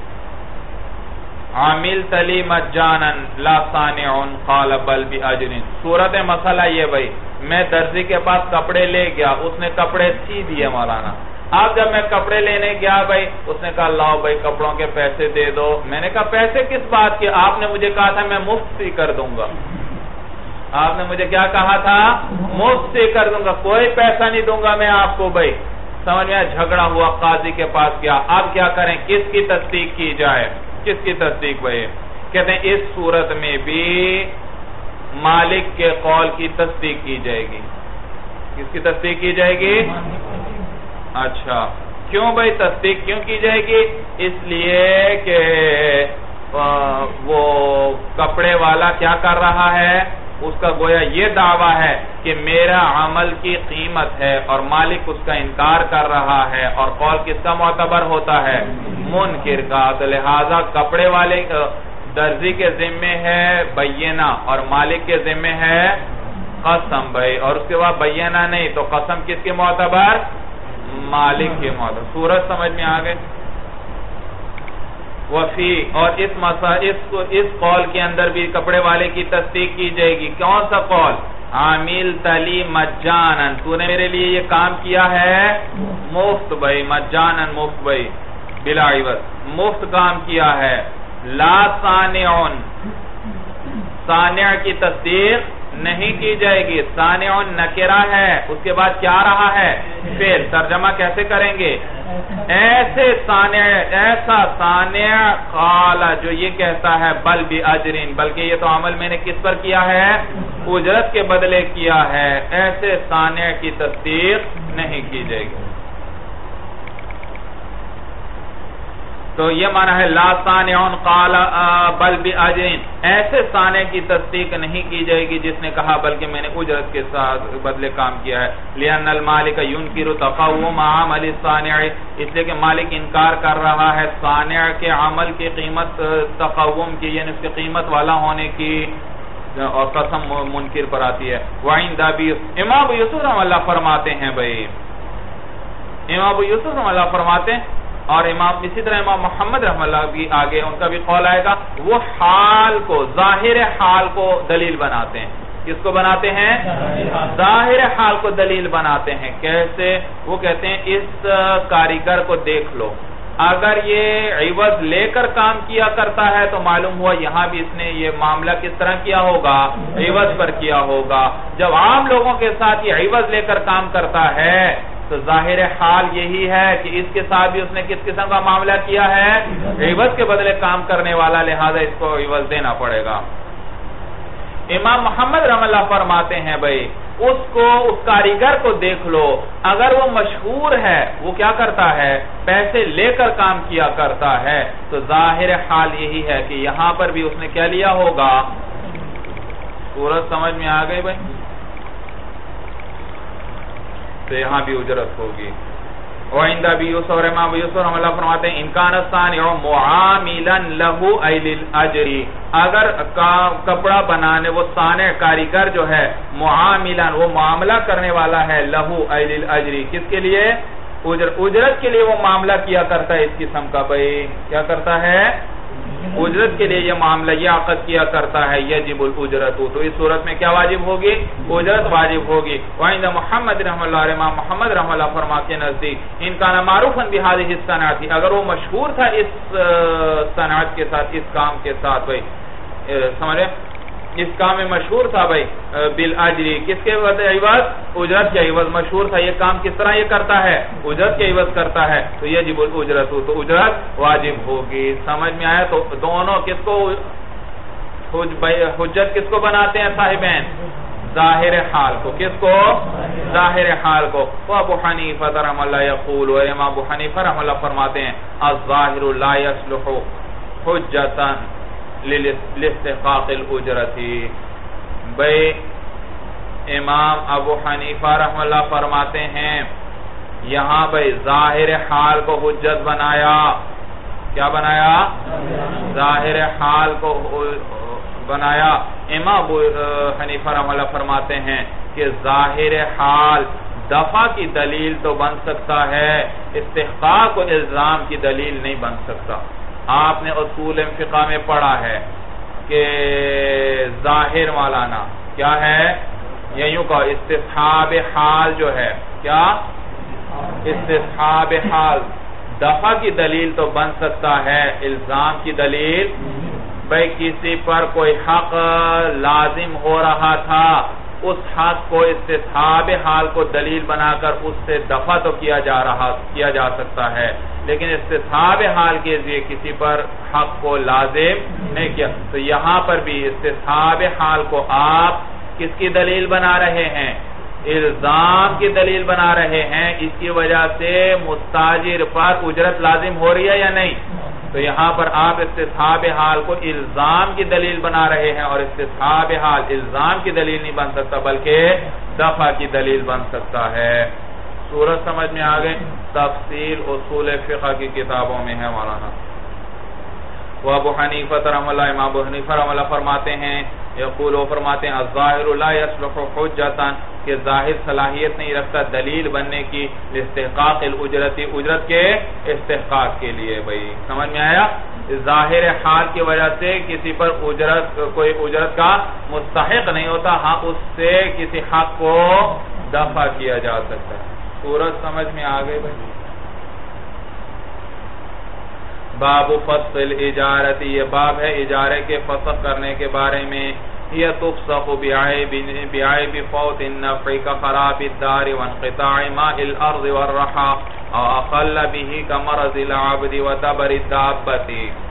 عَمِلْتَ لِي مَجَّانًا لَا صَانِعٌ قَالَ بَلْ بِأَجْرٍ. صورت مسئلہ یہ بھائی, میں درزی کے پاس کپڑے لے گیا, اس نے کپڑے سی دیے مولانا. اب جب میں کپڑے لینے گیا بھائی, اس نے کہا لاؤ بھائی کپڑوں کے پیسے دے دو. میں نے کہا پیسے کس بات کے؟ آپ نے مجھے کہا تھا میں مفت سی کر دوں گا. آپ نے مجھے کیا کہا تھا؟ مفت سی کر دوں گا, کوئی پیسہ نہیں دوں گا میں آپ کو. بھائی سمجھ میں جھگڑا ہوا, قاضی کے پاس گیا. اب کیا کریں, کس کی تصدیق کی جائے؟ کس کی تصدیق بھائی؟ کہتے ہیں اس صورت میں بھی مالک کے قول کی تصدیق کی جائے گی. کس کی تصدیق کی جائے گی؟ اچھا کیوں بھائی تصدیق کیوں کی جائے گی؟ اس لیے کہ وہ کپڑے والا کیا کر رہا ہے, اس کا گویا یہ دعویٰ ہے کہ میرا عمل کی قیمت ہے, اور مالک اس کا انکار کر رہا ہے, اور قول کس کا معتبر ہوتا ہے؟ منکر کا. تو لہذا کپڑے والے درزی کے ذمے ہے بینہ, اور مالک کے ذمے ہے قسم. بھائی اور اس کے بعد بینہ نہیں تو قسم کس کے معتبر؟ مالک کے معتبر. صورت سمجھ میں آگئے؟ وفی, اور اس قول کے اندر بھی کپڑے والے کی تصدیق کی جائے گی. کون سا قول؟ عَمِلْتَ لِي مَجَّانًا, تو نے میرے لیے یہ کام کیا ہے مفت. بھائی مجانا مفت, بھائی بلا عوض مفت کام کیا ہے. لا صانع, صانع کی تصدیق نہیں کی جائے گی. صانع نکرہ ہے, اس کے بعد کیا رہا ہے؟ فعل. ترجمہ کیسے کریں گے؟ ایسے صانع, ایسا صانع قال جو یہ کہتا ہے بل بِأَجْرٍ, بلکہ یہ تو عمل میں نے کس پر کیا ہے؟ اجرت کے بدلے کیا ہے. ایسے صانع کی تصدیق نہیں کی جائے گی. تو یہ معنی ہے لا صانع قال بل بِأَجْرٍ, ایسے صانع کی تصدیق نہیں کی جائے گی جس نے کہا بلکہ میں نے اجرت کے ساتھ بدلے کام کیا ہے. لِأَنَّ الْمَالِكَ يُنْكِرُ تَقَوُّمَ عَمَلِ الصَّانِعِ, اس لیے کہ مالک انکار کر رہا ہے صانع کے عمل کی قیمت, تقوم کی یعنی اس کی قیمت والا ہونے کی, اور قسم منکر پر آتی ہے. وَعِنْدَ أَبِي امام ابو یوسف رحمہ اللہ فرماتے ہیں, بھائی امام ابو یوسف رحمہ اللہ فرماتے ہیں, اور امام اسی طرح امام محمد رحمہ اللہ بھی آگے ان کا بھی قول آئے گا, وہ حال کو, ظاہر حال کو دلیل بناتے ہیں. کس کو بناتے ہیں؟ ظاہر حال کو دلیل بناتے ہیں. کیسے؟ وہ کہتے ہیں اس کاریگر کو دیکھ لو, اگر یہ عوض لے کر کام کیا کرتا ہے تو معلوم ہوا یہاں بھی اس نے یہ معاملہ کس طرح کیا ہوگا؟ عوض پر کیا ہوگا. جب عام لوگوں کے ساتھ یہ عوض لے کر کام کرتا ہے تو ظاہر حال یہی ہے کہ اس کے ساتھ بھی اس نے کس قسم کا معاملہ کیا ہے؟ عوض کے بدلے کام کرنے والا, لہذا اس کو عوض دینا پڑے گا. امام محمد رحمہ اللہ فرماتے ہیں بھائی اس کاریگر کو دیکھ لو، اگر وہ مشہور ہے، وہ کیا کرتا ہے؟ پیسے لے کر کام کیا کرتا ہے، تو ظاہر حال یہی ہے کہ یہاں پر بھی اس نے کیا لیا ہوگا؟ صورت سمجھ میں آ گئی بھائی؟ تو یہاں بھی اجرت ہوگی۔ وعند ابی یوسف اور امام ابو یوسف رحمہ اللہ فرماتے ہیں انکان الصانع معاملا له ای للاجر، اگر کپڑا بنانے وہ صانع کاریگر جو ہے معاملا وہ معاملہ کرنے والا ہے له ای للاجر، کس کے لیے؟ اجرت کے لیے وہ معاملہ کیا کرتا ہے اس قسم کا بھائی، کیا کرتا ہے؟ اجرت کے لیے یہ معاملہ یہ عقد کیا کرتا ہے یجب الاجرت، تو اس صورت میں کیا واجب ہوگی؟ اجرت واجب ہوگی۔ وعند محمد رحمہ اللہ، امام محمد رحمہ اللہ فرما کے نزدیک ان کان معروفا بهذه الصنعت، اگر وہ مشہور تھا اس صنعت کے ساتھ، اس کام کے ساتھ بھائی، سمجھے اس کام میں مشہور تھا بھائی بالاجر، کس کے عوض؟ اجرت کے عوض مشہور تھا، یہ کام کس طرح یہ کرتا ہے؟ اجرت کے عوض کرتا ہے، تو یجب الاجرت، تو اجرت واجب ہوگی۔ سمجھ میں آیا؟ تو دونوں کس کو حجت کس کو بناتے ہیں صاحبین؟ ظاہر حال کو، کس کو؟ ظاہر حال کو۔ ابو حنیفہ رحمہ اللہ یقول، اور امام ابو حنیفہ رحمہ اللہ فرماتے ہیں الظاہر لا یصلح حجتا لاستحقاق الاجرتی، بھئی امام ابو حنیفہ رحمہ اللہ فرماتے ہیں یہاں بھئی ظاہر حال کو حجت بنایا، کیا بنایا؟ ظاہر حال کو بنایا۔ امام ابو حنیفہ رحمہ اللہ فرماتے ہیں کہ ظاہر حال دفع کی دلیل تو بن سکتا ہے، استحقاق و الزام کی دلیل نہیں بن سکتا۔ آپ نے اصول فقہ میں پڑھا ہے کہ ظاہر مولانا کیا ہے؟ یا یوں کہو استصحاب حال جو ہے، کیا؟ استصحاب حال دفع کی دلیل تو بن سکتا ہے، الزام کی دلیل بھئی کسی پر کوئی حق لازم ہو رہا تھا، اس حق کو استصحاب حال کو دلیل بنا کر اس سے دفع تو کیا جا سکتا ہے، لیکن استصحاب حال کے ذریعے کسی پر حق کو لازم نہیں کیا۔ تو یہاں پر بھی استصحاب حال کو آپ کس کی دلیل بنا رہے ہیں؟ الزام کی دلیل بنا رہے ہیں، اس کی وجہ سے مستاجر پر اجرت لازم ہو رہی ہے یا نہیں؟ تو یہاں پر آپ استصحاب حال کو الزام کی دلیل بنا رہے ہیں، اور استصحاب حال الزام کی دلیل نہیں بن سکتا بلکہ دفع کی دلیل بن سکتا ہے۔ صورت سمجھ میں آگئے؟ تفصیل اصول فقہ کی کتابوں میں ہے مولانا۔ وہ ابو حنیفہ رحمہ اللہ، امام ابو حنیفہ رحمہ اللہ فرماتے ہیں یقول، وہ فرماتے ہیں الظاہر لا یصلح حجتا، کہ ظاہر صلاحیت نہیں رکھتا دلیل بننے کی لاستحقاق الاجرتی، اجرت کے استحقاق کے لیے۔ بھئی سمجھ میں آیا؟ ظاہر حال کی وجہ سے کسی پر کوئی اجرت کا مستحق نہیں ہوتا، ہاں اس سے کسی حق کو دفع کیا جا سکتا ہے۔ صورت سمجھ میں آگئے بھئی؟ باب فصل اجارتی، یہ باب ہے اجارے کے فسخ کرنے کے بارے میں۔ یہ تفسخ بعیب فوت النفع كخراب الدار وانقطاع ماء الارض والرحا او اقل به كمرض العبد وتبر الدابة۔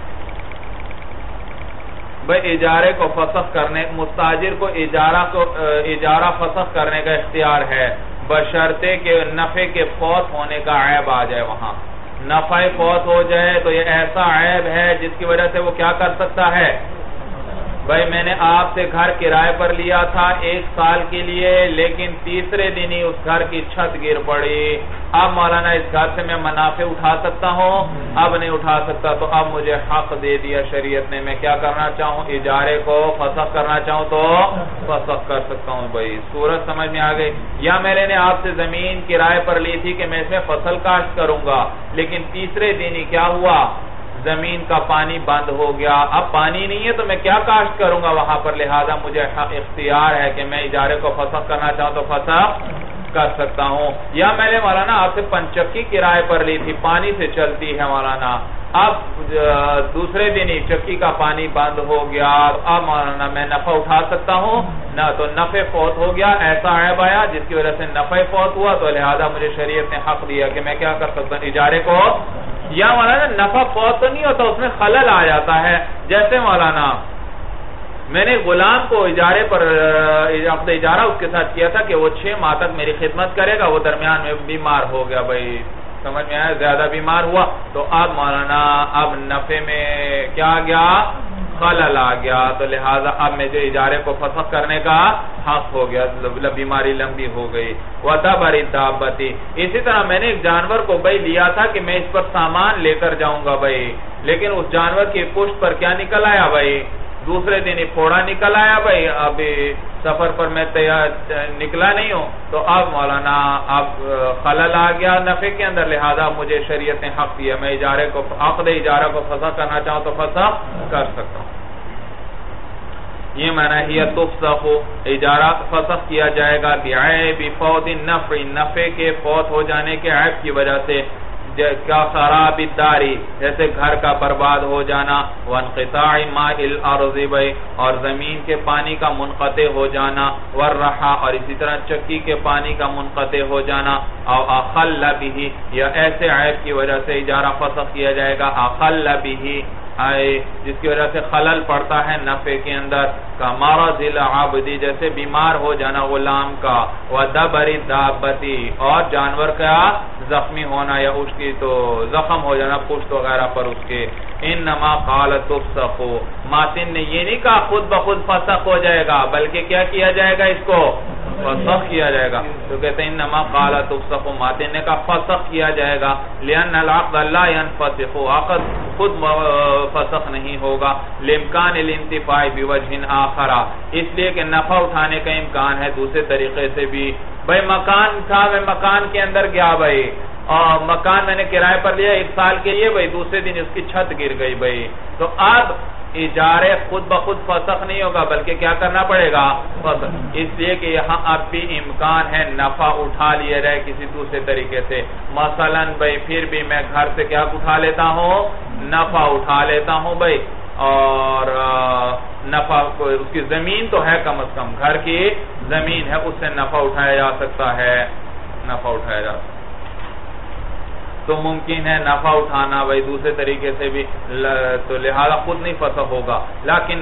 بھئی اجارے کو فسخ کرنے، مستاجر کو اجارہ فسخ کرنے کا اختیار ہے، بشرطے کہ نفع کے فوت ہونے کا عیب آ جائے۔ وہاں نفع فوت ہو جائے تو یہ ایسا عیب ہے جس کی وجہ سے وہ کیا کر سکتا ہے؟ بھائی میں نے آپ سے گھر کرائے پر لیا تھا 1 سال کے لیے، لیکن تیسرے دن ہی اس گھر کی چھت گر پڑی، اب مولانا اس گھر سے میں منافع اٹھا سکتا ہوں؟ اب نہیں اٹھا سکتا، تو اب مجھے حق دے دیا شریعت نے، میں کیا کرنا چاہوں؟ اجارے کو فسخ کرنا چاہوں تو فسخ کر سکتا ہوں۔ بھائی صورت سمجھ میں آ گئی؟ یا میں نے آپ سے زمین کرائے پر لی تھی کہ میں اس میں فصل کاشت کروں گا، لیکن تیسرے دن ہی کیا ہوا؟ زمین کا پانی بند ہو گیا، اب پانی نہیں ہے تو میں کیا کاشت کروں گا وہاں پر، لہذا مجھے اختیار ہے کہ میں اجارے کو فسخ کرنا چاہوں تو فسخ کر سکتا ہوں۔ یا میں نے مولانا آپ سے 5 چکی کرائے پر لی تھی، پانی سے چلتی ہے مولانا، اب دوسرے دن ہی چکی کا پانی بند ہو گیا، اب مولانا میں نفع اٹھا سکتا ہوں نہ، تو نفع فوت ہو گیا، ایسا عیب آیا جس کی وجہ سے نفع فوت ہوا، تو لہذا مجھے شریعت نے حق دیا کہ میں کیا کر سکتا ہوں؟ اجارے کو، یا مولانا نفع فوت تو نہیں ہوتا، اس میں خلل آ جاتا ہے، جیسے مولانا میں نے غلام کو اجارے پر عقد اجارہ اس کے ساتھ کیا تھا کہ وہ 6 ماہ تک میری خدمت کرے گا، وہ درمیان میں بیمار ہو گیا بھائی، سمجھ میں آیا، زیادہ بیمار ہوا تو اب مولانا اب نفع میں کیا آ گیا، خلل آ گیا، تو لہٰذا اب مجھے اجارے کو فسخ کرنے کا حق ہو گیا، بیماری لمبی ہو گئی۔ وَدَبَرِ الدَّابَّةِ، اسی طرح میں نے ایک جانور کو بھائی لیا تھا کہ میں اس پر سامان لے کر جاؤں گا بھائی، لیکن اس جانور کی پشت پر کیا نکل آیا بھائی، دوسرے دن ہی پھوڑا نکل آیا بھائی، ابھی سفر پر میں نکلا نہیں ہوں، تو اب مولانا اب خلل آ گیا نفع کے اندر، لہذا مجھے شریعت نے حق دیا، میں اجارے کو عقد اجارہ کو فسخ کرنا چاہوں تو فسخ کر سکتا ہوں۔ یہ معنی ہے تفسخ، اجارہ فسخ کیا جائے گا بعیب فوت النفع، نفع کے فوت ہو جانے کے عیب کی وجہ سے، کیا خراب الداری، جیسے گھر کا برباد ہو جانا، وانقطاع ماء الارض، اور زمین کے پانی کا منقطع ہو جانا، والرحا، اور اسی طرح چکی کے پانی کا منقطع ہو جانا، او اخل به، یا ایسے عیب کی وجہ سے اجارہ فسخ کیا جائے گا، اخل به جس کی وجہ سے خلل پڑتا ہے نفع کے اندر، کمرض العبد، جیسے بیمار ہو جانا غلام کا، ودبر الدابۃ، اور جانور کا زخمی ہونا یا اس کی تو زخم ہو جانا پشت وغیرہ پر اس کے۔ انما قال تفسخ، ماتن نے یہ نہیں کہا خود بخود فسخ ہو جائے گا، بلکہ کیا کیا جائے گا، اس کو فسخ کیا جائے گا، تو کہتے ہیں انما قال تفسخ، ماتن نے کہا فسخ کیا جائے گا، لأن العقد لا ينفسخ، عقد خود فسخ نہیں ہوگا، لامکان الانتفاع بوجہ آخر، اس لیے کہ نفع اٹھانے کا امکان ہے دوسرے طریقے سے بھی۔ بھائی مکان تھا، میں مکان کے اندر گیا بھائی، اور مکان میں نے کرائے پر لیا 1 سال کے لیے بھائی، دوسرے دن اس کی چھت گر گئی بھائی، تو اب اجارے خود بخود فسخ نہیں ہوگا، بلکہ کیا کرنا پڑے گا، فسخ، اس لیے کہ یہاں اب بھی امکان ہے نفع اٹھا لیا جائے کسی دوسرے طریقے سے، مثلا بھائی پھر بھی میں گھر سے کیا اٹھا لیتا ہوں، نفع اٹھا لیتا ہوں بھائی، اور نفع اس کی زمین تو ہے، کم از کم گھر کی زمین ہے، اس سے نفع اٹھایا جا سکتا ہے، نفع اٹھایا جا سکتا ہے، تو ممکن ہے نفع اٹھانا بھائی دوسرے طریقے سے بھی، تو لہذا خود نہیں فسخ ہوگا، لیکن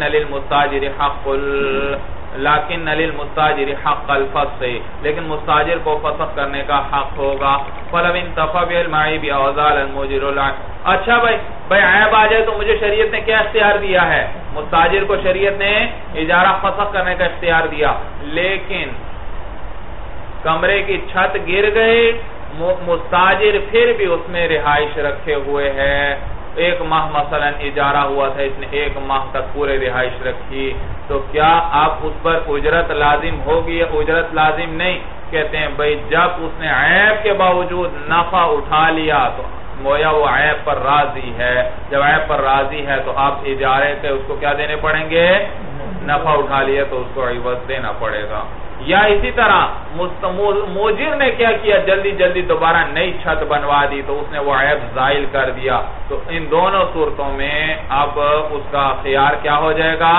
للمستاجر حق الفسخ، لیکن مستاجر کو فسخ کرنے کا حق ہوگا، فلو انتفع بالمعیب اوزال الموجر العیب۔ اچھا بھائی عیب آ جائے تو مجھے شریعت نے کیا اختیار دیا ہے، مستاجر کو شریعت نے اجارہ فسخ کرنے کا اختیار دیا، لیکن کمرے کی چھت گر گئی، مستاجر پھر بھی اس میں رہائش رکھے ہوئے ہے، 1 ماہ مثلا اجارہ ہوا تھا، اس نے 1 ماہ تک پورے رہائش رکھی، تو کیا آپ اس پر اجرت لازم ہوگی یا اجرت لازم نہیں؟ کہتے ہیں بھائی جب اس نے عیب کے باوجود نفع اٹھا لیا تو گویا وہ عیب پر راضی ہے، جب عیب پر راضی ہے تو آپ اجارے پہ اس کو کیا دینے پڑیں گے، نفع اٹھا لیا تو اس کو عوض دینا پڑے گا۔ یا اسی طرح موجر نے کیا کیا، جلدی جلدی دوبارہ نئی چھت بنوا دی تو اس نے وہ عیب زائل کر دیا، تو ان دونوں صورتوں میں اب اس کا خیار کیا ہو جائے گا،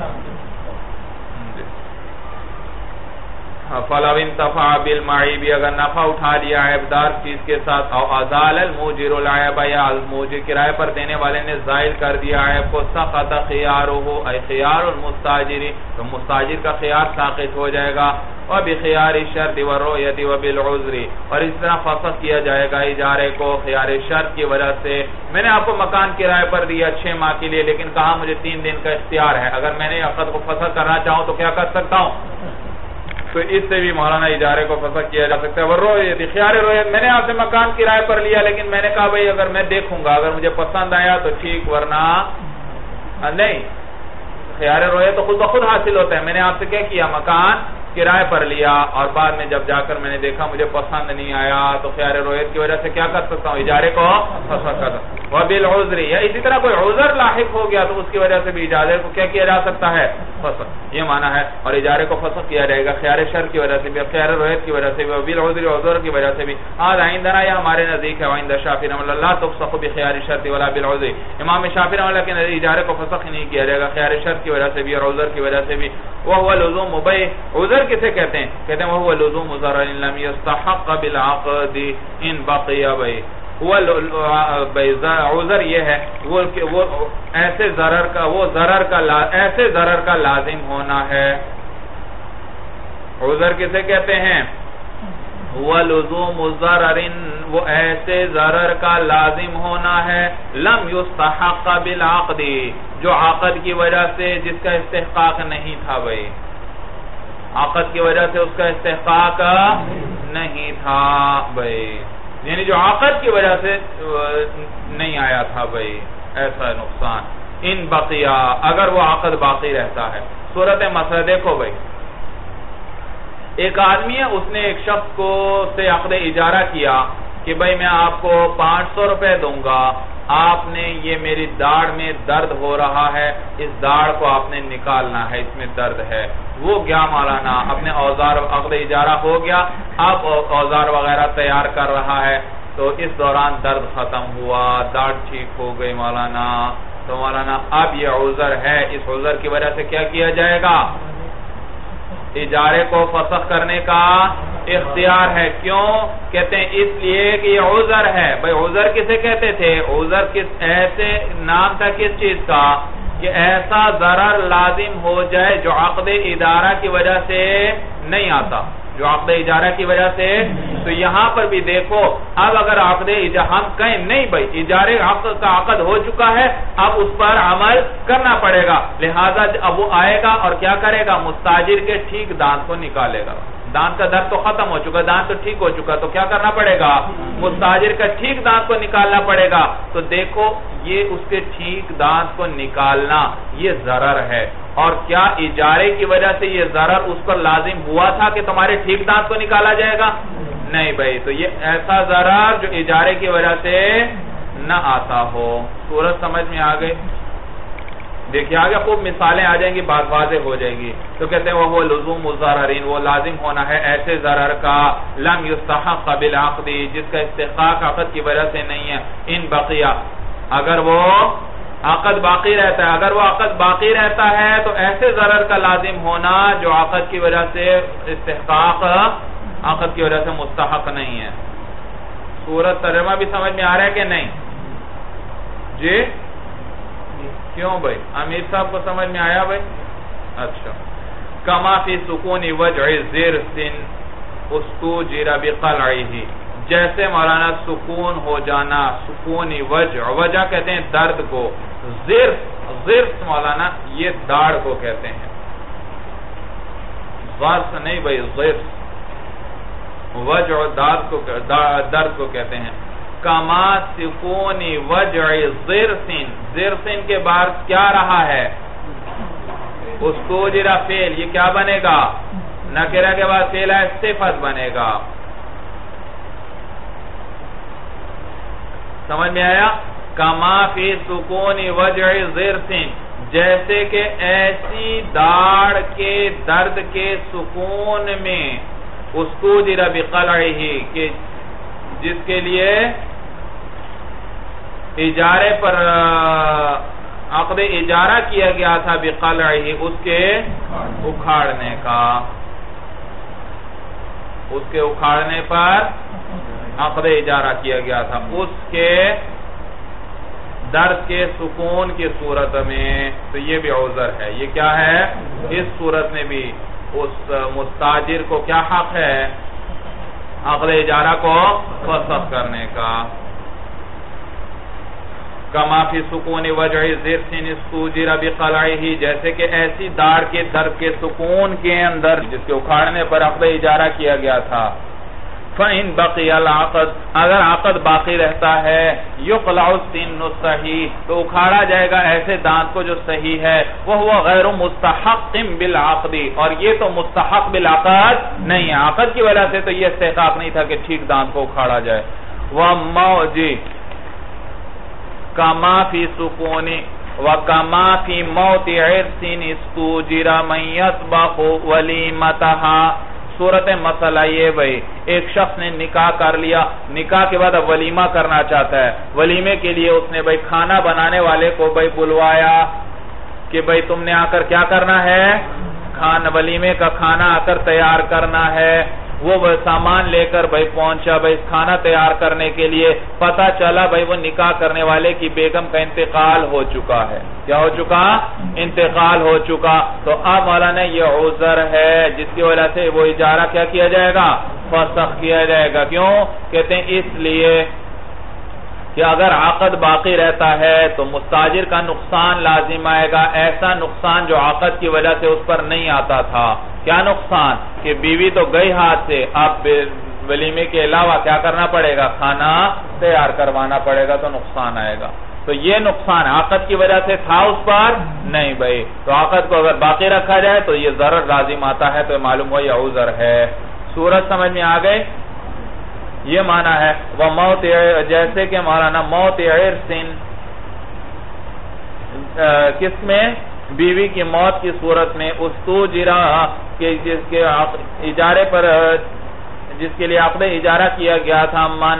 فَلَوْ انْتَفَعَ بِالْمَعِيبِ، اگر نفع اٹھا لیا عیبدار چیز کے ساتھ، او ازال الموجر العیب، یا الموجر کرائے پر دینے والے نے زائل کر دیا عیب کو، سقط خیارہ ای خیار المستاجر، تو مستاجر کا خیار ساقط ہو جائے گا، وَبِخِيَارِ الشَّرْطِ وَالرُّؤْيَةِ وَبِالْعُذْرِ، اور اس طرح فسخ کیا جائے گا اجارے کو خیار شرط کی وجہ سے، میں نے آپ کو مکان کرائے پر دیا 6 ماہ کے لیے، لیکن کہا مجھے 3 دن کا اختیار ہے، اگر میں نے عقد کو فسخ کرنا چاہوں تو کیا کر سکتا ہوں، تو اس سے بھی مولانا اجارے کو فسخ کیا جا سکتا ہے۔ والرؤیت، خیار رؤیت، میں نے آپ سے مکان کرائے پر لیا، لیکن میں نے کہا بھئی اگر میں دیکھوں گا، اگر مجھے پسند آیا تو ٹھیک، ورنہ نہیں، خیار رؤیت تو خود بخود حاصل ہوتا ہے، میں نے آپ سے کیا کیا، مکان کرائے پر لیا، اور بعد میں جب جا کر میں نے دیکھا مجھے پسند نہیں آیا، تو خیار رؤیت کی وجہ سے کیا کر سکتا ہوں، اجارے کو فسخ کر سکتا ہوں۔ وبالعذر، یا اسی طرح کوئی عذر لاحق ہو گیا تو اس کی وجہ سے بھی اجارے کو کیا کیا جا سکتا ہے، فسخ، یہ معنی ہے، اور اجارے کو فسخ کیا جائے گا خیار شر کی وجہ سے بھی، خیار رؤیت کی وجہ سے بھی، وبالعذر، عذر کی وجہ سے بھی۔ آج عندنا، یہ ہمارے نزدیک ہے، وعند الشافعی رحمہ اللہ، لا تفسخ بخیار الشرط ولا بالعذر، امام شافعی رحمہ اللہ کے نزدیک اجارے کو فسخ نہیں کیا جائے گا خیار شر کی وجہ سے بھی اور عذر کی وجہ سے بھی۔ وهو لزوم بیع، عذر کسے کہتے ہیں، کہتے ہیں وهو لزوم ضرر لم يستحق بالعقد ان بقي بیع، عذر یہ ہے وہ ایسے ضرر کا لازم ہونا ہے. عذر کسے کہتے ہیں؟ وَلُزُومُ ضَرَرٍ وہ ایسے ضرر کا لازم ہونا ہے لم يستحق بالعقد جو عقد کی وجہ سے جس کا استحقاق نہیں تھا. بھائی عقد کی وجہ سے اس کا استحقاق نہیں تھا بھائی، یعنی جو عقد کی وجہ سے نہیں آیا تھا بھائی، ایسا نقصان. ان بقیہ اگر وہ عقد باقی رہتا ہے. صورت مسئلہ دیکھو بھائی، ایک آدمی ہے اس نے ایک شخص کو سے عقد اجارہ کیا کہ بھائی میں آپ کو 500 روپے دوں گا، آپ نے یہ میری داڑھ میں درد ہو رہا ہے، اس داڑھ کو آپ نے نکالنا ہے، اس میں درد ہے. وہ گیا مولانا اپنے اوزار، عقد اجارہ ہو گیا، اب اوزار وغیرہ تیار کر رہا ہے، تو اس دوران درد ختم ہوا، داڑھ ٹھیک ہو گئی مولانا. تو مولانا اب یہ عذر ہے، اس عذر کی وجہ سے کیا کیا جائے گا؟ اجارے کو فسخ کرنے کا اختیار ہے. کیوں کہتے ہیں؟ اس لیے کہ یہ عذر ہے. بھئی عذر کسے کہتے تھے؟ عذر ایسے نام تھا کس چیز کا کہ ایسا ضرر لازم ہو جائے جو عقد اجارہ کی وجہ سے نہیں آتا، جو عقد اجارہ کی وجہ سے. تو یہاں پر بھی دیکھو، اب اگر عقد اجارہ ہم کہیں نہیں بھائی اجارے کا عقد ہو چکا ہے، اب اس پر عمل کرنا پڑے گا، لہذا اب وہ آئے گا اور کیا کرے گا؟ مستاجر کے ٹھیک دانت کو نکالے گا. دانت کا درد تو ختم ہو چکا، دانت تو ٹھیک ہو چکا، تو کیا کرنا پڑے گا؟ مستاجر کا ٹھیک دانت کو نکالنا پڑے گا. تو دیکھو یہ اس کے ٹھیک دانت کو نکالنا یہ ضرر ہے. اور کیا اجارے کی وجہ سے یہ ضرر اس پر لازم ہوا تھا کہ تمہارے ٹھیک دانت کو نکالا جائے گا؟ نہیں بھائی. تو یہ ایسا ضرر جو اجارے کی وجہ سے نہ آتا ہو. صورت سمجھ میں آ گئی؟ دیکھیے آگے خوب مثالیں آ جائیں گی، بات واضح ہو جائے گی. تو کہتے ہیں وہ لزوم الضررین وہ لازم ہونا ہے ایسے ضرر کا لم یستحق بالعقد جس کا استحقاق عقد کی وجہ سے نہیں ہے. ان بقیہ اگر وہ عقد باقی رہتا ہے، اگر وہ عقد باقی رہتا ہے تو ایسے ضرر کا لازم ہونا جو عقد کی وجہ سے استحقاق عقد کی وجہ سے مستحق نہیں ہے. صورت ترجمہ بھی سمجھ میں آ رہا ہے کہ نہیں؟ جی کیوں بھائی؟ امیر صاحب کو سمجھ میں آیا بھائی؟ اچھا. کما فی سکون وجع ضرس استوجر بقلعہ جیسے مولانا سکون ہو جانا، سکون وجع کہتے ہیں درد کو، ضرس مولانا یہ داڑھ کو کہتے ہیں، ضرس نہیں بھائی، ضرس وجع درد کو کہتے ہیں. کما سکون وجع ضرسن کے بعد کیا رہا ہے؟ استوجر فعل، یہ کیا بنے گا؟ نکرہ کے بعد فعل ہے صفت بنے گا. سمجھ میں آیا؟ کما فی سکون وجع ضرسن جیسے کہ ایسی داڑھ کے درد کے سکون میں استوجر بقلعہ کہ جس کے لیے اجارے پر عقد اجارہ کیا گیا تھا بقلعہ اس کے اکھاڑنے کا، اس کے اکھاڑنے پر عقد اجارہ کیا گیا تھا، اس کے درد کے سکون کی صورت میں. تو یہ بھی عذر ہے. یہ کیا ہے؟ اس صورت میں بھی اس مستاجر کو کیا حق ہے؟ عقد اجارہ کو فسخ کرنے کا. کما فی سکون وجع ضرس استوجر بقلعہ جیسے کہ ایسی داڑھ کے درد کے سکون کے اندر جس کے اکھاڑنے پر عقد اجارہ کیا گیا تھا. فَإِن بَقِيَ الْعَقْدُ اگر عقد باقی رہتا ہے يُقْلَعُ السِّنُّ الصَّحِيحُ تو اکھاڑا جائے گا ایسے دانت کو جو صحیح ہے. وَهُوَ غَيْرُ مُسْتَحَقٍ بِالْعَقْدِ اور یہ تو مستحق بالعقد نہیں ہے، عقد کی وجہ سے تو یہ استحقاق نہیں تھا کہ ٹھیک دانت کو اکھاڑا جائے. وَمَوْجِ كَمَا فِي سُكُونِ وَكَمَا فِي مَوْتِ عِرْسٍ اسْتُوجِرَ مَنْ يَطْبَخُ وَلِيمَتَهَا صورت مسئلہ یہ بھئی ایک شخص نے نکاح کر لیا، نکاح کے بعد اب ولیمہ کرنا چاہتا ہے. ولیمے کے لیے اس نے بھئی کھانا بنانے والے کو بھئی بلوایا کہ بھئی تم نے آ کر کیا کرنا ہے؟ ولیمے کا کھانا آ کر تیار کرنا ہے. وہ سامان لے کر بھائی پہنچا بھائی کھانا تیار کرنے کے لیے، پتہ چلا بھائی وہ نکاح کرنے والے کی بیگم کا انتقال ہو چکا ہے. کیا ہو چکا؟ انتقال ہو چکا. تو اب مولانا یہ عذر ہے جس کی وجہ سے وہ اجارہ کیا کیا جائے گا؟ فسخ کیا جائے گا. کیوں؟ کہتے ہیں اس لیے کہ اگر عقد باقی رہتا ہے تو مستاجر کا نقصان لازم آئے گا، ایسا نقصان جو عقد کی وجہ سے اس پر نہیں آتا تھا. کیا نقصان؟ کہ بیوی تو گئی ہاتھ سے، اب ولیمے کے علاوہ کیا کرنا پڑے گا؟ کھانا تیار کروانا پڑے گا، تو نقصان آئے گا. تو یہ نقصان عقد کی وجہ سے تھا اس پر نہیں بھائی. تو عقد کو اگر باقی رکھا جائے تو یہ ضرر لازم آتا ہے، تو معلوم ہو یہ عذر ہے. صورت سمجھ میں آ گئی؟ یہ معنی ہے وہ موت، جیسے کہ مولانا موت عرسن، کس میں؟ بیوی کی موت کی صورت میں، استوجرا کہ جس کے اجارے پر، جس کے لیے عقد اجارہ کیا گیا تھا، من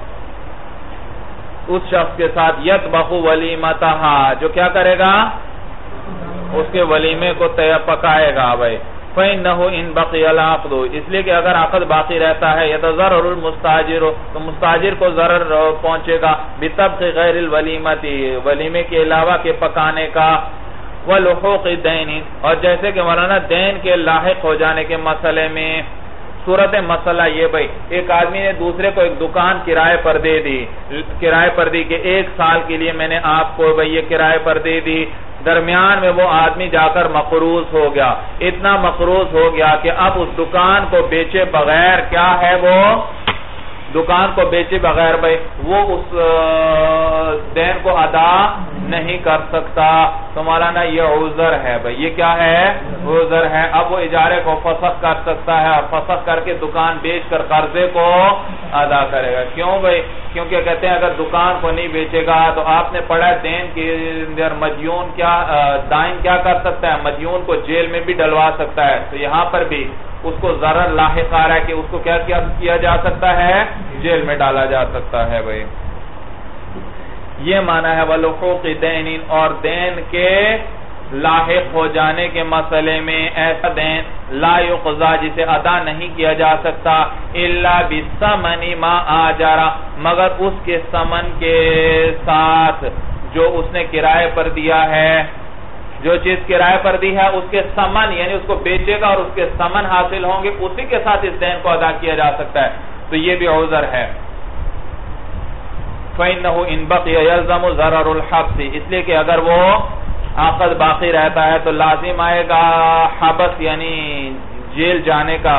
اس شخص کے ساتھ یطبخ ولیمتہا، جو کیا کرے گا؟ اس کے ولیمے کو پکائے گا بھائی. فَإِنَّهُ إِن بَقِيَ الْعَقْدُ، اس لیے کہ اگر عقد باقی رہتا ہے يَتَضَرَّرُ الْمُسْتَاجِرُ، تو مستاجر کو ضرر پہنچے گا، بِطَبْخِ غَيْرِ الْوَلِيمَةِ، ولیمے کے علاوہ کے پکانے کا، وَلُحُوقِ الدَّيْنِ، اور جیسے کہ مولانا دین کے لاحق ہو جانے کے مسئلے میں. صورت مسئلہ یہ بھائی، ایک آدمی نے دوسرے کو ایک دکان کرائے پر دے دی، کہ 1 سال کے لیے میں نے آپ کو بھائی یہ کرائے پر دے دی. درمیان میں وہ آدمی جا کر مقروض ہو گیا، اتنا مقروض ہو گیا کہ اب اس دکان کو بیچے بغیر کیا ہے، وہ دکان کو بیچے بغیر بھائی وہ اس دین کو ادا نہیں کر سکتا. تو مولانا یہ عذر ہے بھائی. یہ کیا ہے؟ عذر ہے. اب وہ اجارے کو فسخ کر سکتا ہے اور فسخ کر کے دکان بیچ کر قرضے کو ادا کرے گا. کیوں بھائی؟ کیونکہ کہتے ہیں اگر دکان کو نہیں بیچے گا تو آپ نے پڑھا دین کے اندر مدیون کیا، دائن کیا کر سکتا ہے؟ مدیون کو جیل میں بھی ڈلوا سکتا ہے. تو یہاں پر بھی اس کو ضرر لاحق آ رہا ہے کہ اس کو کیا کیا جا سکتا ہے؟ جیل میں ڈالا جا سکتا ہے بھائی. یہ معنی ہے وَلُحُوقِ دَيْنٍ، اور دین کے لاحق ہو جانے کے مسئلے میں ایسا دین لا يقضى جسے ادا نہیں کیا جا سکتا الا بِالثَّمَنِ مَا آجَرَ، مگر اس کے ثمن کے ساتھ جو اس نے کرائے پر دیا ہے. جو چیز کرائے پر دی ہے اس کے ثمن، یعنی اس کو بیچے گا اور اس کے ثمن حاصل ہوں گے، اسی کے ساتھ اس دین کو ادا کیا جا سکتا ہے. تو یہ بھی عذر ہے. فَإِنَّهُ إِن بَقِيَ يَلْزَمُ ضَرَرُ الْحَبْسِ، اس لیے کہ اگر وہ عقد باقی رہتا ہے تو لازم آئے گا حبس، یعنی جیل جانے کا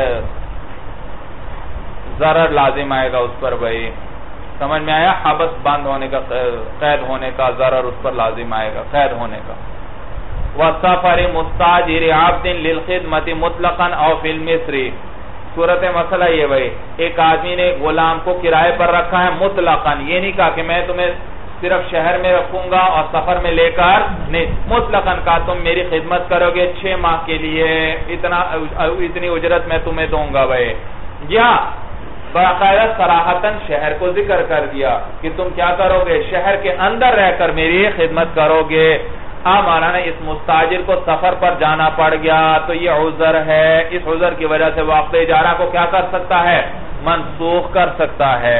ضرر لازم آئے گا اس پر بھائی. سمجھ میں آیا؟ حبس بند ہونے کا، قید ہونے کا ضرر اس پر لازم آئے گا، قید ہونے کا. وَالسَّفَرِ مُسْتَاجِرِ عَبْدٍ لِلْخِدْمَةِ مُطْلَقًا أَوْ فِي الْمِصْرِ، صورت مسئلہ یہ بھائی، ایک آدمی نے غلام کو کرائے پر رکھا ہے مطلقاً، یہ نہیں کہا کہ میں تمہیں صرف شہر میں رکھوں گا اور سفر میں لے کر نہیں، مطلقاً کہا تم میری خدمت کرو گے 6 ماہ کے لیے، اتنی اجرت میں تمہیں دوں گا بھائی. یا باقاعدہ صراحتاً شہر کو ذکر کر دیا کہ تم کیا کرو گے، شہر کے اندر رہ کر میری خدمت کرو گے. مولانا اس مستاجر کو سفر پر جانا پڑ گیا تو یہ عذر ہے. اس عذر کی وجہ سے وہ عقد اجارہ کو کیا کر سکتا ہے؟ منسوخ کر سکتا ہے.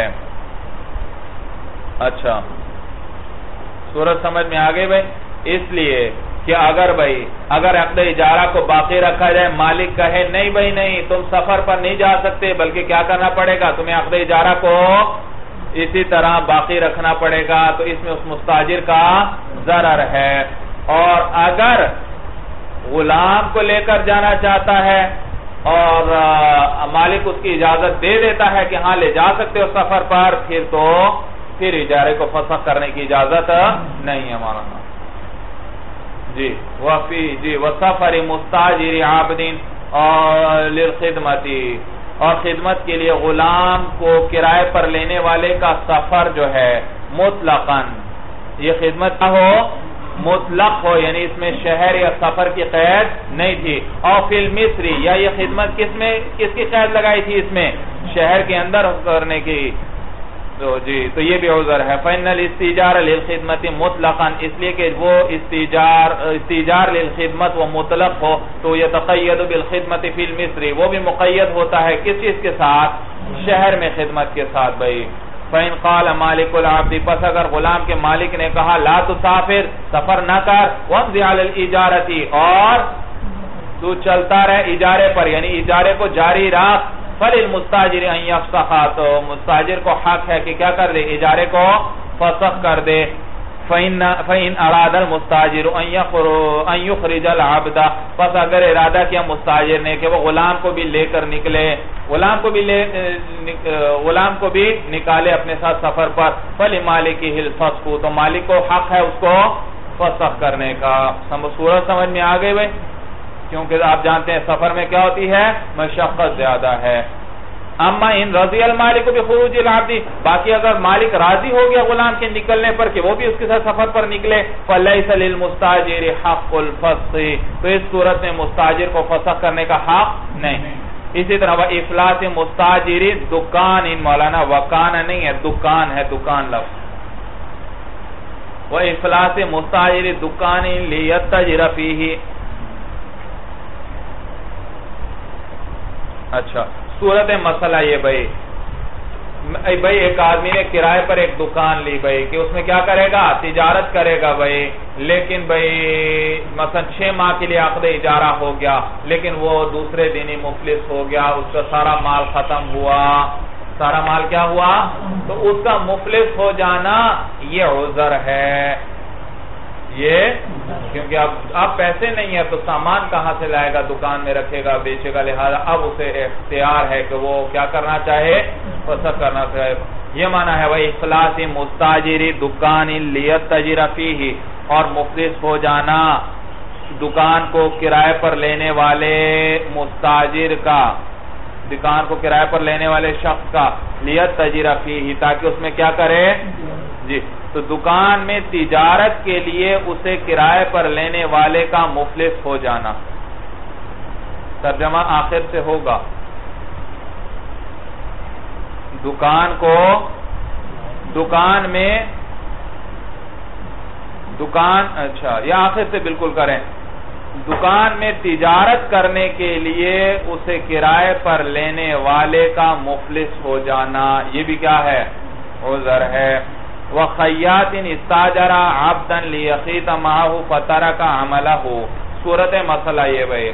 اچھا صورت سمجھ میں آگے بھائی. اس لیے کہ اگر عقد اجارہ کو باقی رکھا جائے، مالک کہے نہیں بھائی نہیں تم سفر پر نہیں جا سکتے، بلکہ کیا کرنا پڑے گا تمہیں عقد اجارہ کو اسی طرح باقی رکھنا پڑے گا، تو اس میں اس مستاجر کا ضرر ہے. اور اگر غلام کو لے کر جانا چاہتا ہے اور مالک اس کی اجازت دے دیتا ہے کہ ہاں لے جا سکتے ہو سفر پر، پھر اجارے کو فسخ کرنے کی اجازت نہیں ہے مولانا. جی وَسَفَرِ مُسْتَاجِرِ عَبْدٍ لِلْخِدْمَةِ، اور خدمت کے لیے غلام کو کرائے پر لینے والے کا سفر جو ہے مطلقاً، یہ خدمت نہ ہو مطلق ہو، یعنی اس میں شہر یا سفر کی قید نہیں تھی. اور فی المصر، یا یہ خدمت کس کی قید لگائی تھی؟ اس میں شہر کے اندر کرنے کی. تو یہ بھی عذر ہے. فإن الاستئجار للخدمت مطلقا، اس لیے کہ وہ استئجار للخدمت وہ مطلق ہو تو یتقید بالخدمت فی المصر، وہ بھی مقید ہوتا ہے کس چیز کے ساتھ؟ شہر میں خدمت کے ساتھ. بھائی فإن قال مالک العبد، پس اگر غلام کے مالک نے کہا لا تسافر، سفر نہ کر، وامضی علی الاجارۃ، اور تو چلتا رہے اجارے پر، یعنی اجارے کو جاری رکھ، فللمستاجر ان یفسخ، تو مستاجر کو حق ہے کہ کیا کر دے؟ اجارے کو فسخ کر دے. فإن اراد المستاجر ان یخرج العبد، پس اگر ارادہ کیا مستاجر نے کہ وہ غلام کو بھی لے کر نکلے، غلام کو بھی نکالے اپنے ساتھ سفر پر، فلمالکہ الفسخ، تو مالک کو حق ہے اس کو فسخ کرنے کا. صورت سمجھ میں آ گئی بھائی؟ کیونکہ آپ جانتے ہیں سفر میں کیا ہوتی ہے؟ مشقت زیادہ ہے. اما ان رضی المالک بخروج العبد، باقی اگر مالک راضی ہو گیا غلام کے نکلنے پر کہ وہ بھی اس کے ساتھ سفر پر نکلے، فلیس للمستاجر حق الفسخ، تو اس صورت میں مستاجر کو فسخ کرنے کا حق نہیں. اسی طرح وہ افلاس مستاجر دکان، ان مولانا وکان نہیں ہے، دکان ہے، دکان لفظ. وہ افلاس مستاجر دکان لیتجر فیہ. اچھا صورت مسئلہ یہ بھائی ایک آدمی نے کرائے پر ایک دکان لی بھائی کہ اس میں کیا کرے گا؟ تجارت کرے گا بھائی، لیکن بھائی مثلا 6 ماہ کے لیے عقد اجارہ ہو گیا، لیکن وہ دوسرے دن ہی مفلس ہو گیا، اس کا سارا مال ختم ہوا. سارا مال کیا ہوا؟ تو اس کا مفلس ہو جانا یہ عذر ہے. یہ کیونکہ اب پیسے نہیں ہے تو سامان کہاں سے لائے گا؟ دکان میں رکھے گا، بیچے گا، لہذا اب اسے اختیار ہے کہ وہ کیا کرنا چاہے؟ فسخ کرنا چاہے. یہ معنی ہے وہ افلاس مستاجر دکان لیتجر فیہ، اور مفلس ہو جانا دکان کو کرائے پر لینے والے مستاجر کا، دکان کو کرائے پر لینے والے شخص کا، لیتجر فیہ، تاکہ اس میں کیا کرے؟ جی تو دکان میں تجارت کے لیے اسے کرائے پر لینے والے کا مفلس ہو جانا. ترجمہ آخر سے ہوگا. اچھا یا آخر سے بالکل کریں. دکان میں تجارت کرنے کے لیے اسے کرائے پر لینے والے کا مفلس ہو جانا، یہ بھی کیا ہے؟ عذر ہے. وَخَيَّاتٍ اسْتَاجَرَ عَبْدًا لِيَخِيطَ مَعَهُ فَتَرَكَ عَمَلَهُ. صورت مسئلہ یہ بھائی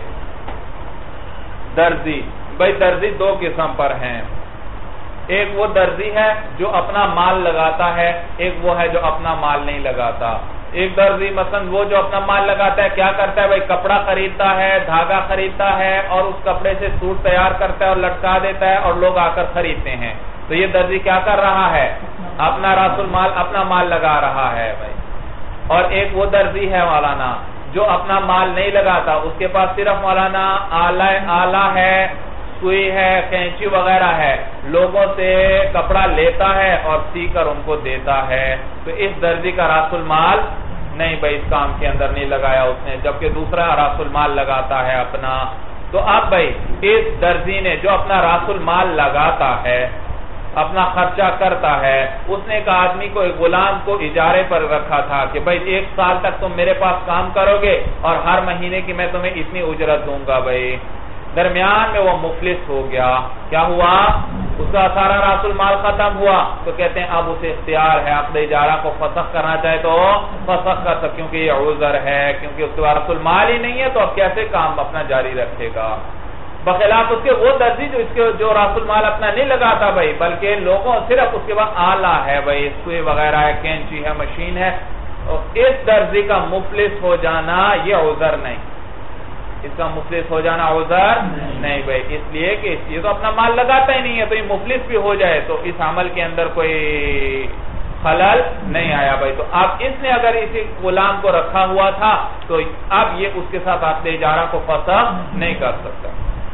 درزی 2 قسم پر ہیں. ایک وہ درزی ہے جو اپنا مال لگاتا ہے، ایک وہ ہے جو اپنا مال نہیں لگاتا. ایک درزی مثلا وہ جو اپنا مال لگاتا ہے کیا کرتا ہے بھائی؟ کپڑا خریدتا ہے، دھاگا خریدتا ہے، اور اس کپڑے سے سوٹ تیار کرتا ہے اور لٹکا دیتا ہے اور لوگ آ کر خریدتے ہیں. تو یہ درزی کیا کر رہا ہے؟ اپنا راس المال، اپنا مال لگا رہا ہے بھائی. اور ایک وہ درزی ہے مولانا جو اپنا مال نہیں لگاتا، اس کے پاس صرف مولانا آلہ ہے، سوئی ہے، کینچی وغیرہ ہے، لوگوں سے کپڑا لیتا ہے اور سی کر ان کو دیتا ہے. تو اس درزی کا راس المال نہیں بھائی، اس کام کے اندر نہیں لگایا اس نے، جبکہ دوسرا راس المال لگاتا ہے اپنا. تو اب بھائی اس درزی نے جو اپنا راس المال لگاتا ہے، اپنا خرچہ کرتا ہے، اس نے ایک آدمی کو، ایک غلام کو اجارے پر رکھا تھا کہ بھائی 1 سال تک تم میرے پاس کام کرو گے اور ہر مہینے کی میں تمہیں اتنی اجرت دوں گا بھائی. درمیان میں وہ مفلس ہو گیا، کیا ہوا؟ اس کا سارا راس المال ختم ہوا. تو کہتے ہیں اب اسے اختیار ہے عقد اجارہ کو فسخ کرنا چاہے تو فسخ کر سکتا، کیونکہ یہ عذر ہے، کیونکہ اس کے پاس راس المال ہی نہیں ہے تو اب کیسے کام اپنا جاری رکھے گا؟ بخلاف اس کے وہ درزی جو راس المال اپنا نہیں لگاتا بھائی، بلکہ لوگوں صرف اس کے بعد آلہ ہے بھائی، سوئی وغیرہ ہے، کینچی ہے، مشین ہے. اس درزی کا مفلس ہو جانا یہ عذر نہیں، اس کا مفلس ہو جانا عذر نہیں بھائی، اس لیے کہ یہ تو اپنا مال لگاتا ہی نہیں ہے، تو یہ مفلس بھی ہو جائے تو اس عمل کے اندر کوئی خلل نہیں آیا بھائی. تو اب اس نے اگر اسی غلام کو رکھا ہوا تھا تو اب یہ اس کے ساتھ عقد اجارہ کو فسخ نہیں کر سکتا.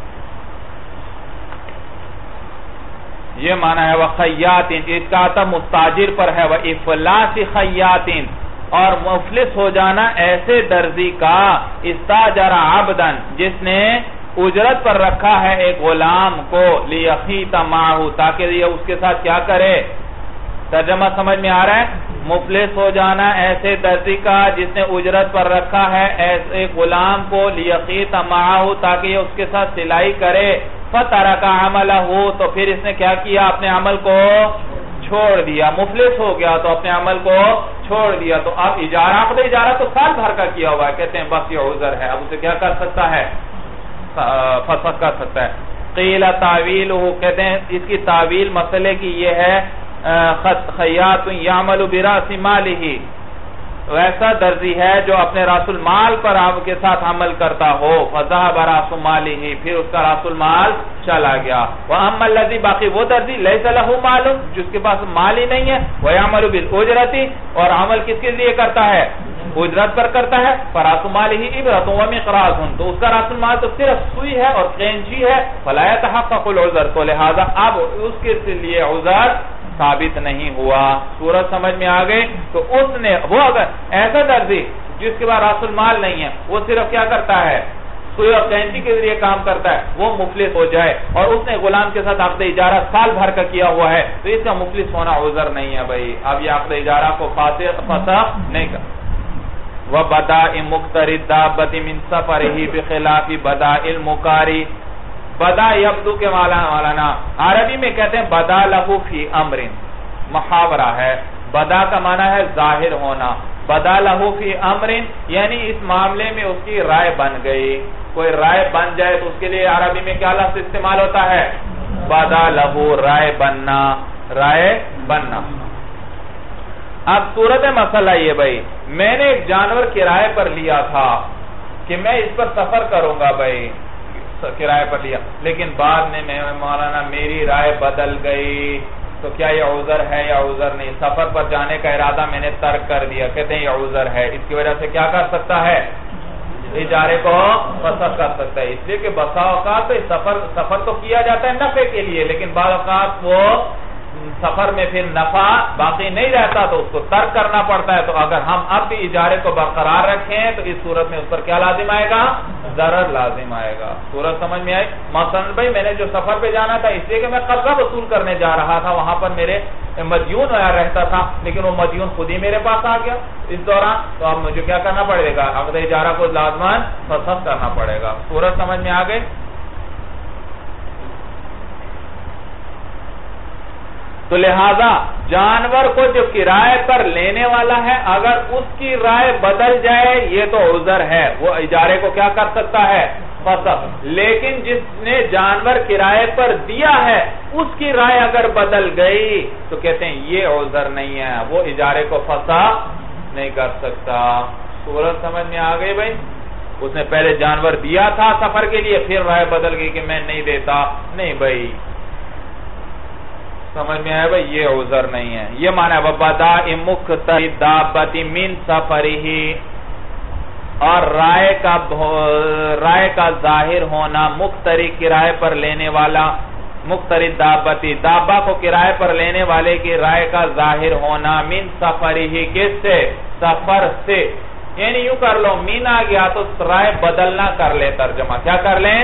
یہ معنی ہے وَخَيَّاتٍ، اس کا آتا مستاجر پر ہے، وَإِفْلَاسِ خَيَّاتٍ، اور مفلس ہو جانا ایسے درزی کا استاجر عبدن جس نے اجرت پر رکھا ہے ایک غلام کو، لِيَخِيطَ مَعَهُ، تاکہ یہ اس کے ساتھ کیا کرے؟ ترجمہ سمجھ میں آ رہا ہے؟ مفلس ہو جانا ایسے درزی کا جس نے اجرت پر رکھا ہے ایسے غلام کو لیقیت معاہ تاکہ یہ اس کے ساتھ سلائی کرے، فترک عملہ تو پھر اس نے کیا کیا، اپنے عمل کو چھوڑ دیا، مفلس ہو گیا تو اپنے عمل کو چھوڑ دیا، تو اب اجارہ عقد اجارہ تو سال بھر کا کیا ہوا ہے، کہتے ہیں بس یہ عذر ہے، اب اسے کیا کر سکتا ہے، فسخ کر سکتا ہے۔ قیل تعویلہ، کہتے ہیں اس کی تعویل مسئلے کی یہ ہے، خیاط یعمل براس مالہ، ویسا درزی ہے جو اپنے راس المال پر آپ کے ساتھ عمل کرتا ہو، فذهب راس مالہ، پھر اس کا راس المال چلا گیا، واما الذی، باقی وہ درزی لیس لہ مال، جس کے پاس مال ہی نہیں ہے، ویعمل بالاجرۃ، اور عمل کس کے لیے کرتا ہے، اجرت پر کرتا ہے، فراس مالہ ابرۃ ومقراض، تو اس کا راس المال تو صرف سوئی ہے اور قینچی ہے، فلا يتحقق العذر، تو لہذا اب اس کے لیے عذر ثابت نہیں ہوا۔ صورت سمجھ میں آ گئی؟ تو اس نے وہ اگر ایسا درزی جس کے بعد راس المال نہیں ہے، وہ صرف کیا کرتا ہے، سوئی اور قینچی کے ذریعے کام کرتا ہے، وہ مفلس ہو جائے، اور اس نے غلام کے ساتھ عقد اجارہ سال بھر کا کیا ہوا ہے، تو اس کا مفلس ہونا عذر نہیں ہے بھائی، اب یہ عقد اجارہ کو فسخ نہیں کر۔ وَبَدَاءِ مُقْتَرِ الدَّابَّةِ مِنْ سَفَرِهِ بِخِلَافِ بَدَاءِ الْمُقَارِ، بدا یبدو کے مولانا عربی میں کہتے ہیں بدا لہو فی امر، محاورہ ہے، بدا کا معنی ہے ظاہر ہونا، بدا لہو فی امر یعنی اس معاملے میں اس کی رائے بن گئی، کوئی رائے بن جائے تو اس کے لیے عربی میں کیا لفظ استعمال ہوتا ہے، بدا لہو، رائے بننا، رائے بننا۔ اب صورت مسئلہ یہ بھائی، میں نے ایک جانور کرائے پر لیا تھا کہ میں اس پر سفر کروں گا بھائی، کرائے پر لیا، لیکن بعد میں مولانا میری رائے بدل گئی، تو کیا یہ عذر ہے یا عذر نہیں؟ سفر پر جانے کا ارادہ میں نے ترک کر دیا، کہتے ہیں یہ عذر ہے، اس کی وجہ سے کیا کر سکتا ہے، اجارے کو فسخ کر سکتا ہے، اس لیے کہ بسا اوقات سفر تو کیا جاتا ہے نفع کے لیے، لیکن بعض اوقات وہ سفر میں پھر نفع باقی نہیں رہتا تو اس کو ترک کرنا پڑتا ہے، تو اگر ہم اب بھی اجارے کو برقرار رکھیں تو اس صورت میں اس پر کیا لازم آئے گا، ضرر لازم آئے گا۔ صورت سمجھ میں آئی؟ مثلا بھائی میں نے جو سفر پہ جانا تھا اس لیے کہ میں قرضہ وصول کرنے جا رہا تھا، وہاں پر میرے مدیون رہتا تھا، لیکن وہ مدیون خود ہی میرے پاس آ گیا اس دوران، تو اب مجھے کیا کرنا پڑے گا، عقد اجارہ کو لازمان فسخ کرنا پڑے گا۔ صورت سمجھ میں آ گئی؟ تو لہذا جانور کو جو کرائے پر لینے والا ہے اگر اس کی رائے بدل جائے یہ تو عذر ہے، وہ اجارے کو کیا کر سکتا ہے، فسخ، لیکن جس نے جانور کرائے پر دیا ہے اس کی رائے اگر بدل گئی تو کہتے ہیں یہ عذر نہیں ہے، وہ اجارے کو فسخ نہیں کر سکتا۔ صورت سمجھ میں آ گئی بھائی؟ اس نے پہلے جانور دیا تھا سفر کے لیے، پھر رائے بدل گئی کہ میں نہیں دیتا، نہیں بھائی، سمجھ میں آئے بھائی، یہ عذر نہیں ہے۔ یہ معنی ہے وَبَدَاءِ مُقْتَرِ الدَّابَّةِ مِنْ سَفَرِهِ، اور رائے کا ظاہر ہونا، مقتری کرائے پر لینے والا، مقتری الدَّابَّةِ، دابہ کو کرائے پر لینے والے کی رائے کا ظاہر ہونا، مِنْ سَفَرِهِ، کس سے، سفر سے، یعنی یوں کر لو مین آ گیا تو رائے بدلنا کر لے، ترجمہ کیا کر لیں،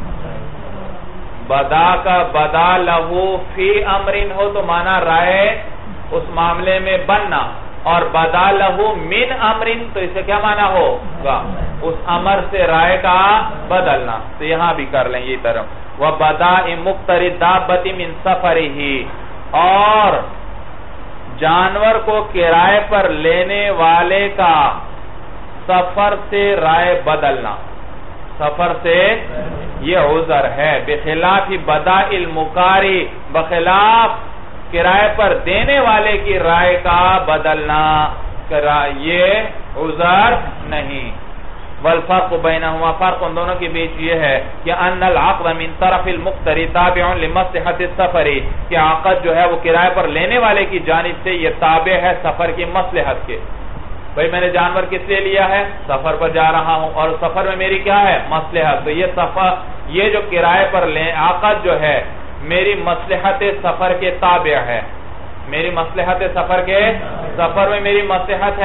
بدا کا بدا لہو فی امرن ہو تو مانا رائے اس معاملے میں بننا، اور بدا لہو من امرن تو اسے کیا مانا ہوگا، اس امر سے رائے کا بدلنا، تو یہاں بھی کر لیں یہ طرف، وَبَدَاءِ مُقْتَرِ الدَّابَّةِ مِنْ سَفَرِهِ، اور جانور کو کرائے پر لینے والے کا سفر سے رائے بدلنا، سفر سے یہ عذر ہے، بخلاف بداء المقاری، بخلاف کرائے پر دینے والے کی رائے کا بدلنا، یہ عذر نہیں۔ والفرق بینہما، فرق ان دونوں کے بیچ یہ ہے کہ ان العقد من طرف المقتری تابع لمصلحت السفر، کہ عقد جو ہے وہ کرائے پر لینے والے کی جانب سے یہ تابع ہے سفر کی مصلحت کے، بھئی میں نے جانور کس لیے لیا ہے، سفر پر جا رہا ہوں، اور سفر میں میری کیا ہے، مصلحت، تو یہ سفر، یہ جو کرائے پر عقد جو ہے میری مصلحت سفر کے تابع ہے، میری مصلحت سفر کے، سفر میں میری مصلحت ہے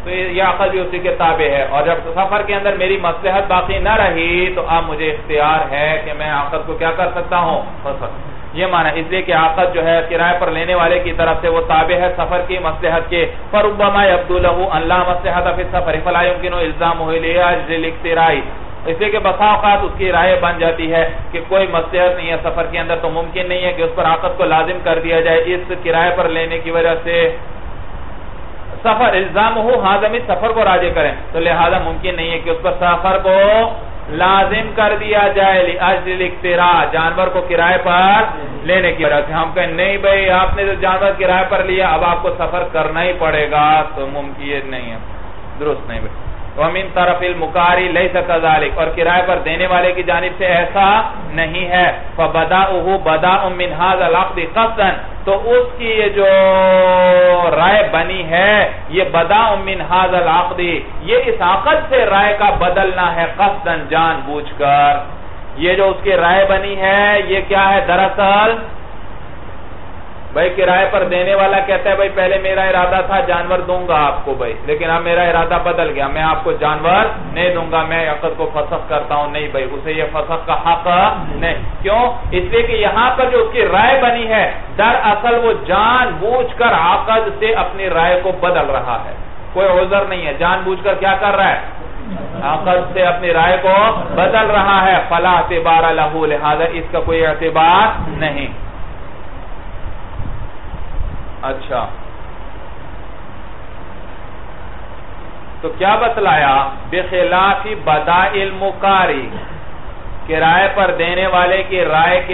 تو یہ عقد بھی اسی کے تابع ہے. اور جب سفر کے اندر میری مصلحت باقی نہ رہی تو اب مجھے اختیار ہے کہ میں عقد کو کیا کر سکتا ہوں, یہ معنی اس لیے کہ عقد جو ہے کرائے پر لینے والے کی طرف سے وہ تابع ہے سفر کی مصلحت کے. فربما یبدو له ان لا مصلحت فی السفر فلا يمكن الزامه لاجل الاقتراء, اس لیے کہ بسا اوقات اس کی رائے بن جاتی ہے کہ کوئی مصلحت نہیں ہے سفر کے اندر, تو ممکن نہیں ہے کہ اس پر عقد کو لازم کر دیا جائے اس کرائے پر لینے کی وجہ سے. سفر الزام ہو حاضمی سفر کو راجع کریں تو لہذا ممکن نہیں ہے کہ اس پر سفر کو لازم کر دیا جائے لاجل الاقتراء, جانور کو کرائے پر لینے کی وجہ سے. ہم کہیں نہیں بھائی آپ نے جو جانور کرائے پر لیا اب آپ کو سفر کرنا ہی پڑے گا, تو ممکن نہیں ہے, درست نہیں بھائی. وَمِن طَرَفِ الْمُقَارِ لَيْسَ كَذَلِكَ, اور کرائے پر دینے والے کی جانب سے ایسا نہیں ہے. فَبَدَاؤُهُ بَدَاءٌ مِّنْ هَذَا الْعَقْدِ قَصْدًا, تو اس کی یہ جو رائے بنی ہے یہ بداء من هذا العقد, یہ اس عقد سے رائے کا بدلنا ہے قصدًا جان بوجھ کر. یہ جو اس کی رائے بنی ہے یہ کیا ہے دراصل بھائی کرائے پر دینے والا کہتا ہے بھائی پہلے میرا ارادہ تھا جانور دوں گا آپ کو بھائی, لیکن اب میرا ارادہ بدل گیا, میں آپ کو جانور نہیں دوں گا, میں عقد کو فسخ کرتا ہوں. نہیں بھائی اسے یہ فسخ کا حق نہیں. کیوں؟ اس لیے کہ یہاں پر جو اس کی رائے بنی ہے دراصل وہ جان بوجھ کر عقد سے اپنی رائے کو بدل رہا ہے, کوئی عذر نہیں ہے, جان بوجھ کر کیا کر رہا ہے عقد سے اپنی رائے کو بدل رہا ہے. فلا اعتبار له, لہذا اس کا کوئی اعتبار نہیں. اچھا تو کیا بتلایا بخلاف بداء المقاری, کرائے پر دینے والے کی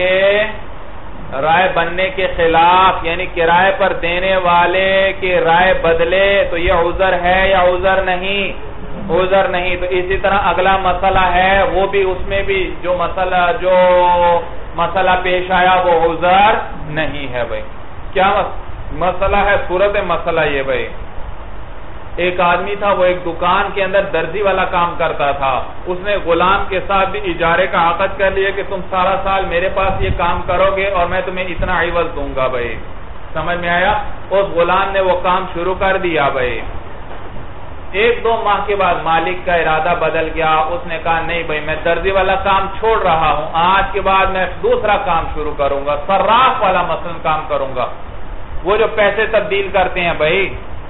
رائے بننے کے خلاف, یعنی کرائے پر دینے والے کی رائے بدلے تو یہ عذر ہے یا عذر نہیں؟ عذر نہیں. تو اسی طرح اگلا مسئلہ ہے وہ بھی اس میں بھی جو مسئلہ پیش آیا وہ عذر نہیں ہے. بھائی کیا مسئلہ ہے؟ صورت مسئلہ یہ بھائی, ایک آدمی تھا وہ ایک دکان کے اندر درزی والا کام کرتا تھا, اس نے غلام کے ساتھ بھی اجارے کا عقد کر لیا کہ تم سارا سال میرے پاس یہ کام کرو گے اور میں تمہیں اتنا عوض دوں گا. بھائی سمجھ میں آیا؟ اس غلام نے وہ کام شروع کر دیا. بھائی ایک دو ماہ کے بعد مالک کا ارادہ بدل گیا, اس نے کہا نہیں بھائی میں درزی والا کام چھوڑ رہا ہوں, آج کے بعد میں دوسرا کام شروع کروں گا, صراف والا مثلا کام کروں گا. وہ جو پیسے تبدیل کرتے ہیں بھائی,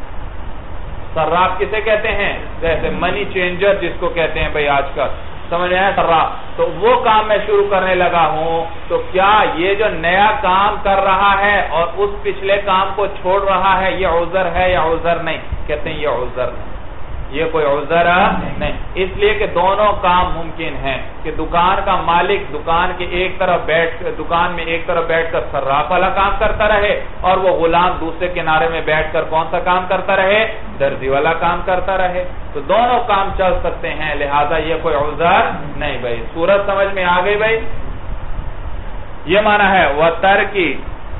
صراف کسے کہتے ہیں؟ جیسے منی چینجر جس کو کہتے ہیں بھائی آج کل, سمجھ رہے ہیں صراف. تو وہ کام میں شروع کرنے لگا ہوں, تو کیا یہ جو نیا کام کر رہا ہے اور اس پچھلے کام کو چھوڑ رہا ہے یہ عذر ہے یا عذر نہیں؟ کہتے ہیں یہ عذر نہیں, یہ کوئی عذر نہیں. اس لیے کہ دونوں کام ممکن ہیں کہ دکان کا مالک دکان میں ایک طرف بیٹھ کر صراف والا کام کرتا رہے اور وہ غلام دوسرے کنارے میں بیٹھ کر کون سا کام کرتا رہے؟ درزی والا کام کرتا رہے. تو دونوں کام چل سکتے ہیں, لہذا یہ کوئی عذر نہیں. بھائی صورت سمجھ میں آ گئی بھائی؟ یہ معنی ہے وَتَرْكِ,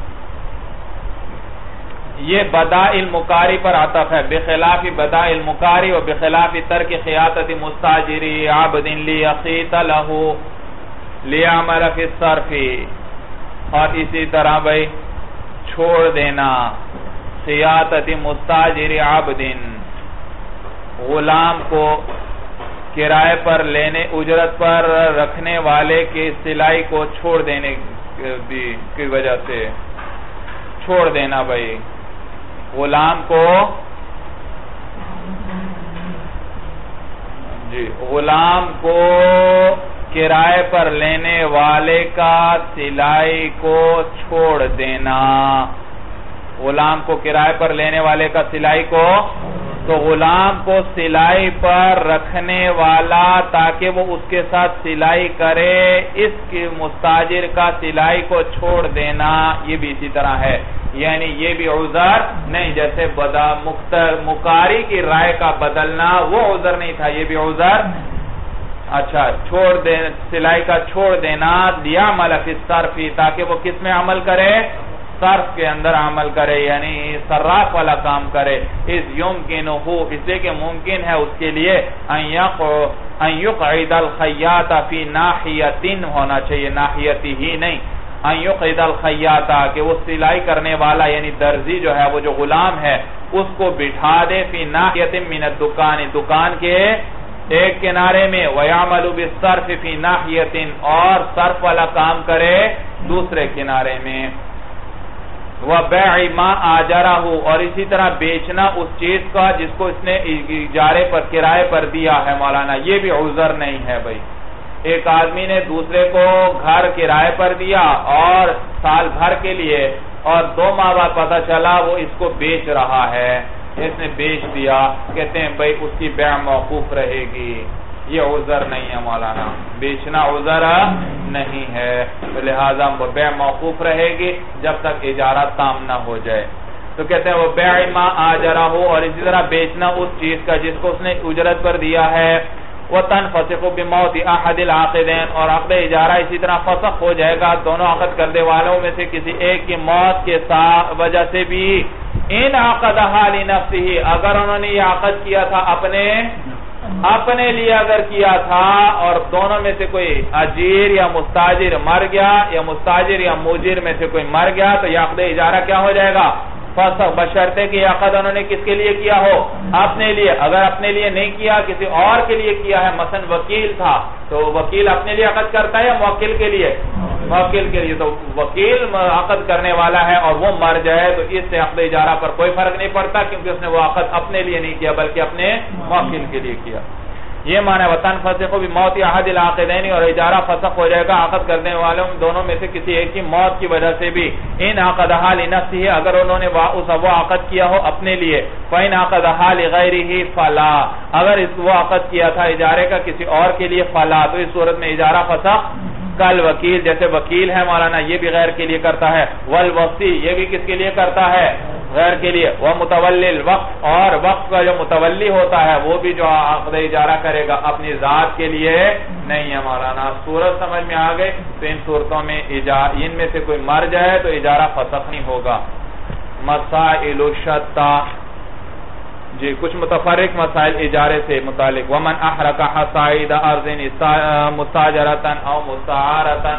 یہ بداء المقاری پر عطف ہے, بخلاف بداء المقاری و بخلاف ترک خیاطت مستاجری عبد لیقیت له لیعمل فی الصرف. اور اسی طرح بھائی چھوڑ دینا خیاطت مستاجری عبد, غلام کو کرائے پر لینے اجرت پر رکھنے والے کی سلائی کو چھوڑ دینے کی وجہ سے چھوڑ دینا. بھائی غلام کو کرائے پر لینے والے کا سلائی کو چھوڑ دینا, غلام کو کرائے پر لینے والے کا سلائی کو, تو غلام کو سلائی پر رکھنے والا تاکہ وہ اس کے ساتھ سلائی کرے, اس کی مستاجر کا سلائی کو چھوڑ دینا یہ بھی اسی طرح ہے, یعنی یہ بھی عذر نہیں. جیسے مقاری کی رائے کا بدلنا وہ عذر نہیں تھا, یہ بھی عذر. اچھا سلائی کا چھوڑ دینا لیعمل فی الصرف, تاکہ وہ کس میں عمل کرے؟ صرف کے اندر عمل کرے, یعنی صراف والا کام کرے. اس لیے کہ ممکن ہے اس کے لیے ان یقعد الخیاط فی ناحیت ہونا چاہیے, ناحیتی ہی نہیں, ان یقعد الخیاطہ کہ وہ سلائی کرنے والا یعنی درزی جو ہے وہ جو غلام ہے اس کو بٹھا دے فی ناحیۃ من الدکان دکان کے ایک کنارے میں وَيَعْمَلُ بِالصَّرْفِ فِي نَاحِيَةٍ اور صرف والا کام کرے دوسرے کنارے میں وَبَيْعِ مَا آجَرَهُ اور اسی طرح بیچنا اس چیز کا جس کو اس نے اجارے پر کرائے پر دیا ہے مولانا یہ بھی عذر نہیں ہے بھائی ایک آدمی نے دوسرے کو گھر کرائے پر دیا اور سال بھر کے لیے اور 2 ماہ بعد پتہ چلا وہ اس کو بیچ رہا ہے اس نے بیچ دیا کہتے ہیں بھائی اس کی بیع موقوف رہے گی یہ عذر نہیں ہے مولانا بیچنا عذر نہیں ہے تو لہذا بیع موقوف رہے گی جب تک اجارہ تام نہ ہو جائے تو کہتے ہیں وہ بیع ما آجرہ اور اسی طرح بیچنا اس چیز کا جس کو اس نے اجرت پر دیا ہے وَتَنْفَسِقُ بِمَوْتِ أَحَدِ الْعَاقِدَيْنِ اور عقد اجارہ اسی طرح فسخ ہو جائے گا دونوں عقد کرنے والوں میں سے کسی ایک کی موت کے وجہ سے بھی ان عقدها لنفسه اگر انہوں نے یہ عقد کیا تھا اپنے لیے اگر کیا تھا اور دونوں میں سے کوئی اجیر یا مستاجر مر گیا یا مستاجر یا موجر میں سے کوئی مر گیا تو یہ عقد اجارہ کیا ہو جائے گا فسخ بشرطے کہ یہ عقد انہوں نے کس کے لیے کیا ہو اپنے لیے اگر اپنے لیے نہیں کیا کسی اور کے لیے کیا ہے مثلا وکیل تھا تو وکیل اپنے لیے عقد کرتا ہے یا موکل کے لیے موکل کے لیے تو وکیل عقد کرنے والا ہے اور وہ مر جائے تو اس سے عقد اجارہ پر کوئی فرق نہیں پڑتا کیونکہ اس نے وہ عقد اپنے لیے نہیں کیا بلکہ اپنے موکل کے لیے کیا یہ معنی ہے وَتَنْفَسِقُ بِمَوْتِ أَحَدِ الْعَاقِدَيْنِ اور اجارہ فسخ ہو جائے گا عقد کرنے والوں دونوں میں سے کسی ایک کی موت کی وجہ سے بھی ان عقدها لنفسه اگر انہوں نے وہ عقد کیا ہو اپنے لیے فَإِنْ عَقَدَهَا لِغَيْرِهِ فَلَا اگر وہ عقد کیا تھا اجارے کا کسی اور کے لیے فلا تو اس صورت میں اجارہ فسخ کل وکیل جیسے وکیل ہے مولانا یہ بھی غیر کے لیے کرتا ہے والوصی یہ بھی کس کے لیے کرتا ہے غیر کے لیے وہ متولی الوقف اور وقف کا جو متولی ہوتا ہے وہ بھی جو عقد اجارہ کرے گا اپنی ذات کے لیے نہیں ہے مولانا صورت سمجھ میں آ گئی تو ان صورتوں میں ان میں سے کوئی مر جائے تو اجارہ فسخ نہیں ہوگا مسائل الشتہ جی کچھ متفرق مسائل اجارے سے متعلق ومن احرق حصائد ارض مستاجرتا او مستعارتا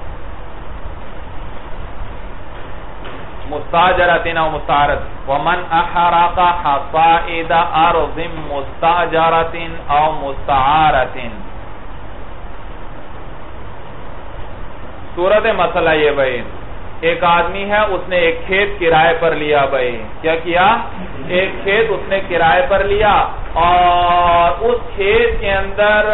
مستاجرتن او مستعارت ومن احرق حصائد ارض مستاجرتن او مستعارتن صورت مسئلہ یہ بھائی ایک آدمی ہے اس نے ایک کھیت کرائے پر لیا بھائی کیا کیا ایک کھیت اس نے کرائے پر لیا اور اس کھیت کے اندر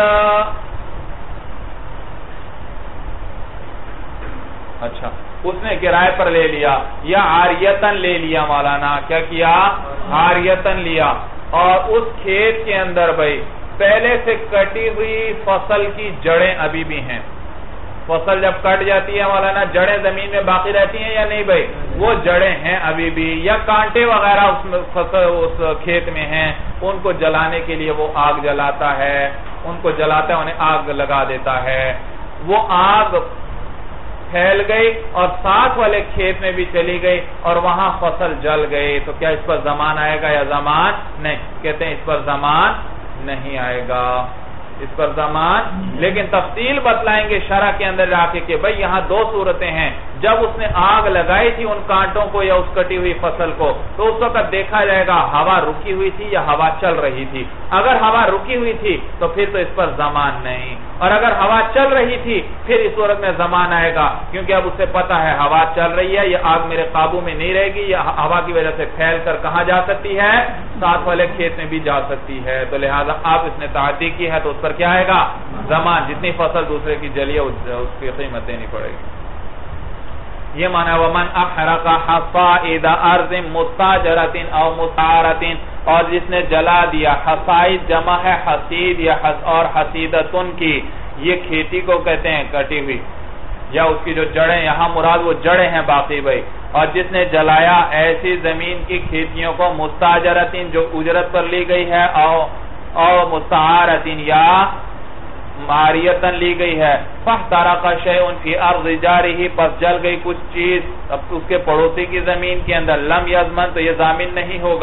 اچھا اس نے کرائے پر لے لیا یا عاریتن لے لیا مولانا کیا کیا عاریتن لیا اور اس کھیت کے اندر بھائی پہلے سے کٹی ہوئی فصل کی جڑیں ابھی بھی ہیں فصل جب کٹ جاتی ہے مولانا جڑیں زمین میں باقی رہتی ہیں یا نہیں بھائی وہ جڑیں ہیں ابھی بھی یا کانٹے وغیرہ اس کھیت میں ہیں ان کو جلانے کے لیے وہ آگ جلاتا ہے ان کو جلاتا ہے انہیں آگ لگا دیتا ہے وہ آگ پھیل گئی اور ساتھ والے کھیت میں بھی چلی گئی اور وہاں فصل جل گئی تو کیا اس پر زمان آئے گا یا زمان نہیں کہتے ہیں اس پر زمان نہیں آئے گا اس پر زمان لیکن تفصیل بتلائیں گے شرح کے اندر جا کے کہ بھئی یہاں 2 صورتیں ہیں جب اس نے آگ لگائی تھی ان کانٹوں کو یا اس کٹی ہوئی فصل کو تو اس وقت دیکھا جائے گا ہوا رکی ہوئی تھی یا ہوا چل رہی تھی اگر ہوا رکی ہوئی تھی تو پھر تو اس پر زمان نہیں اور اگر ہوا چل رہی تھی پھر اس صورت میں زمان آئے گا کیونکہ اب اسے پتا ہے ہوا چل رہی ہے یہ آگ میرے قابو میں نہیں رہے گی یہ ہوا کی وجہ سے پھیل کر کہاں جا سکتی ہے ساتھ والے کھیت میں بھی جا سکتی ہے تو لہٰذا اب اس نے تعدی کی ہے تو اس پر کیا آئے گا زمان جتنی فصل دوسرے کی جلی ہے اس کی قیمت دینی پڑے گی یہ معنی ومن احرق حصائد ارض مستاجرت او مستعارت اور جس نے جلا دیا حصائد جمع ہے حصید یا اور حصیدتن کی یہ کھیتی کو کہتے ہیں کٹی ہوئی یا اس کی جو جڑیں یہاں مراد وہ جڑیں ہیں باقی بھائی اور جس نے جلایا ایسی زمین کی کھیتیوں کو مستاجرتن جو اجرت پر لی گئی ہے او مستعارتن یا عاریتن لی گئی ہے فاحترق شیء فی ارض جارہ پس جل گئی کچھ چیز اس کے پڑوسی کی زمین کے اندر لم یضمن تو یہ ضامن نہیں ہوگا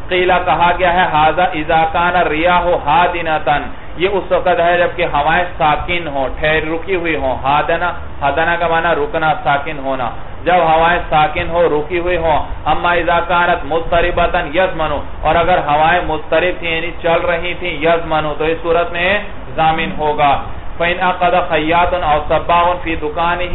قیلہ کہا گیا ہے ھذا اذا کان الریاح حادنۃ، یہ اس وقت ہے جبکہ ہوائیں ساکن ہوں، رکی ہوئی ہوں. حادنا کا معنی رکنا، ساکن ہونا. جب ہوائیں ساکن ہو، رکی ہوئی ہوں. اما اذا کانت مضطربۃ یضمن، اور اگر ہوائیں مضطرب تھیں یعنی چل رہی تھیں، یضمن تو اس صورت میں ضامن ہوگا. فإن عقد خیاط او صباغ فی دکانہ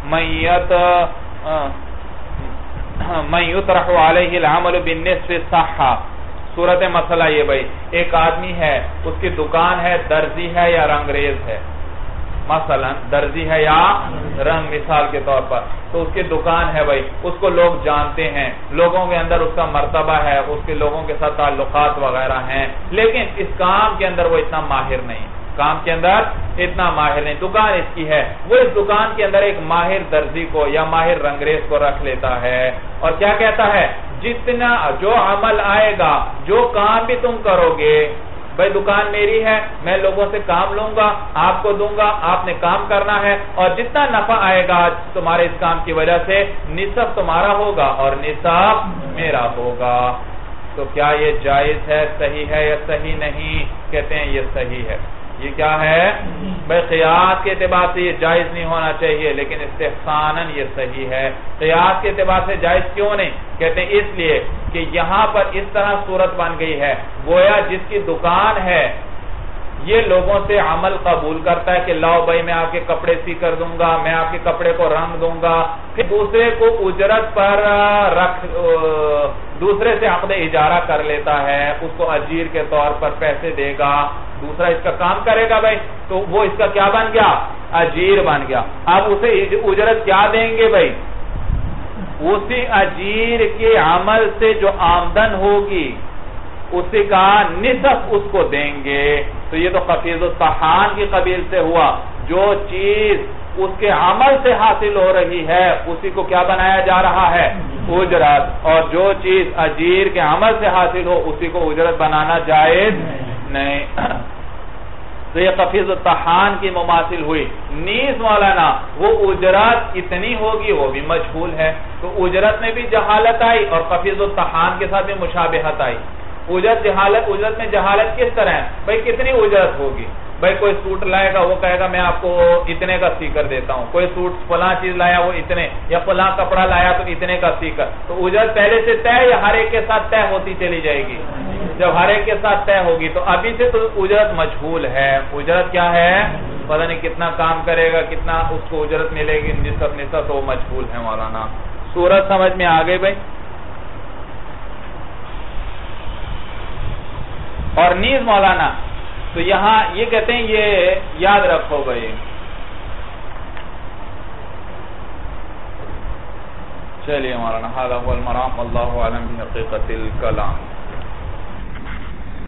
من یطرح علیہ العمل بالنصف صح. صورت مسئلہ یہ بھائی، ایک آدمی ہے، اس کی دکان ہے، درزی ہے یا رنگریز ہے، مثلا درزی ہے یا رنگ، مثال کے طور پر. تو اس کی دکان ہے بھائی، اس کو لوگ جانتے ہیں، لوگوں کے اندر اس کا مرتبہ ہے، اس کے لوگوں کے ساتھ تعلقات وغیرہ ہیں، لیکن اس کام کے اندر وہ اتنا ماہر نہیں، کام کے اندر اتنا ماہر نہیں. دکان اس کی ہے، وہ اس دکان کے اندر ایک ماہر درزی کو یا ماہر رنگریز کو رکھ لیتا ہے، اور کیا کہتا ہے، جتنا جو عمل آئے گا، جو کام بھی تم کرو گے، بھائی دکان میری ہے، میں لوگوں سے کام لوں گا، آپ کو دوں گا، آپ نے کام کرنا ہے، اور جتنا نفع آئے گا تمہارے اس کام کی وجہ سے، نصف تمہارا ہوگا اور نصف میرا ہوگا. تو کیا یہ جائز ہے، صحیح ہے یا صحیح نہیں؟ کہتے ہیں یہ صحیح ہے. یہ کیا ہے بھائی، قیاس کے اعتبار سے یہ جائز نہیں ہونا چاہیے، لیکن استحساناً یہ صحیح ہے. قیاس کے اعتبار سے جائز کیوں نہیں؟ کہتے ہیں اس لیے کہ یہاں پر اس طرح صورت بن گئی ہے، گویا جس کی دکان ہے یہ لوگوں سے عمل قبول کرتا ہے کہ لاؤ بھائی میں آپ کے کپڑے سی کر دوں گا، میں آپ کے کپڑے کو رنگ دوں گا، پھر دوسرے کو اجرت پر دوسرے سے عقد اجارہ کر لیتا ہے، اس کو اجیر کے طور پر پیسے دے گا، دوسرا اس کا کام کرے گا بھائی، تو وہ اس کا کیا بن گیا، اجیر بن گیا. اب اسے اجرت کیا دیں گے بھائی، اسی اجیر کے عمل سے جو آمدن ہوگی اسی کا نصف اس کو دیں گے. تو یہ تو خفیض الطحان کی قبیل سے ہوا، جو چیز اس کے عمل سے حاصل ہو رہی ہے اسی کو کیا بنایا جا رہا ہے، اجرت، اور جو چیز اجیر کے عمل سے حاصل ہو اسی کو اجرت بنانا جائز نہیں. تو یہ خفیض الطحان کی مماثل ہوئی. نیز مولانا وہ اجرت اتنی ہوگی وہ بھی مجہول ہے، تو اجرت میں بھی جہالت آئی اور خفیض الطحان کے ساتھ بھی مشابہت آئی. اجرت میں جہالت کس طرح ہے بھائی، کتنی اجرت ہوگی، بھائی کوئی سوٹ لائے گا وہ کہے گا میں آپ کو اتنے کا سی کر دیتا ہوں، کوئی سوٹ فلاں چیز لایا وہ اتنے، یا فلاں کپڑا لایا تو اتنے کا سی کر. تو اجرت پہلے سے طے یا ہر ایک کے ساتھ طے ہوتی چلی جائے گی؟ جب ہر ایک کے ساتھ طے ہوگی تو ابھی سے تو اجرت مجہول ہے. اجرت کیا ہے، پتہ نہیں کتنا کام کرے گا، کتنا اس کو اجرت ملے گی، نصف تو مجہول ہے. مولانا صورت سمجھ میں آ گئی بھائی. اور نیز مولانا تو یہاں یہ کہتے ہیں، یہ یاد رکھو بھائی، چلیے مولانا، ھذا هو المرام، واللہ اعلم بحقیقت الکلام.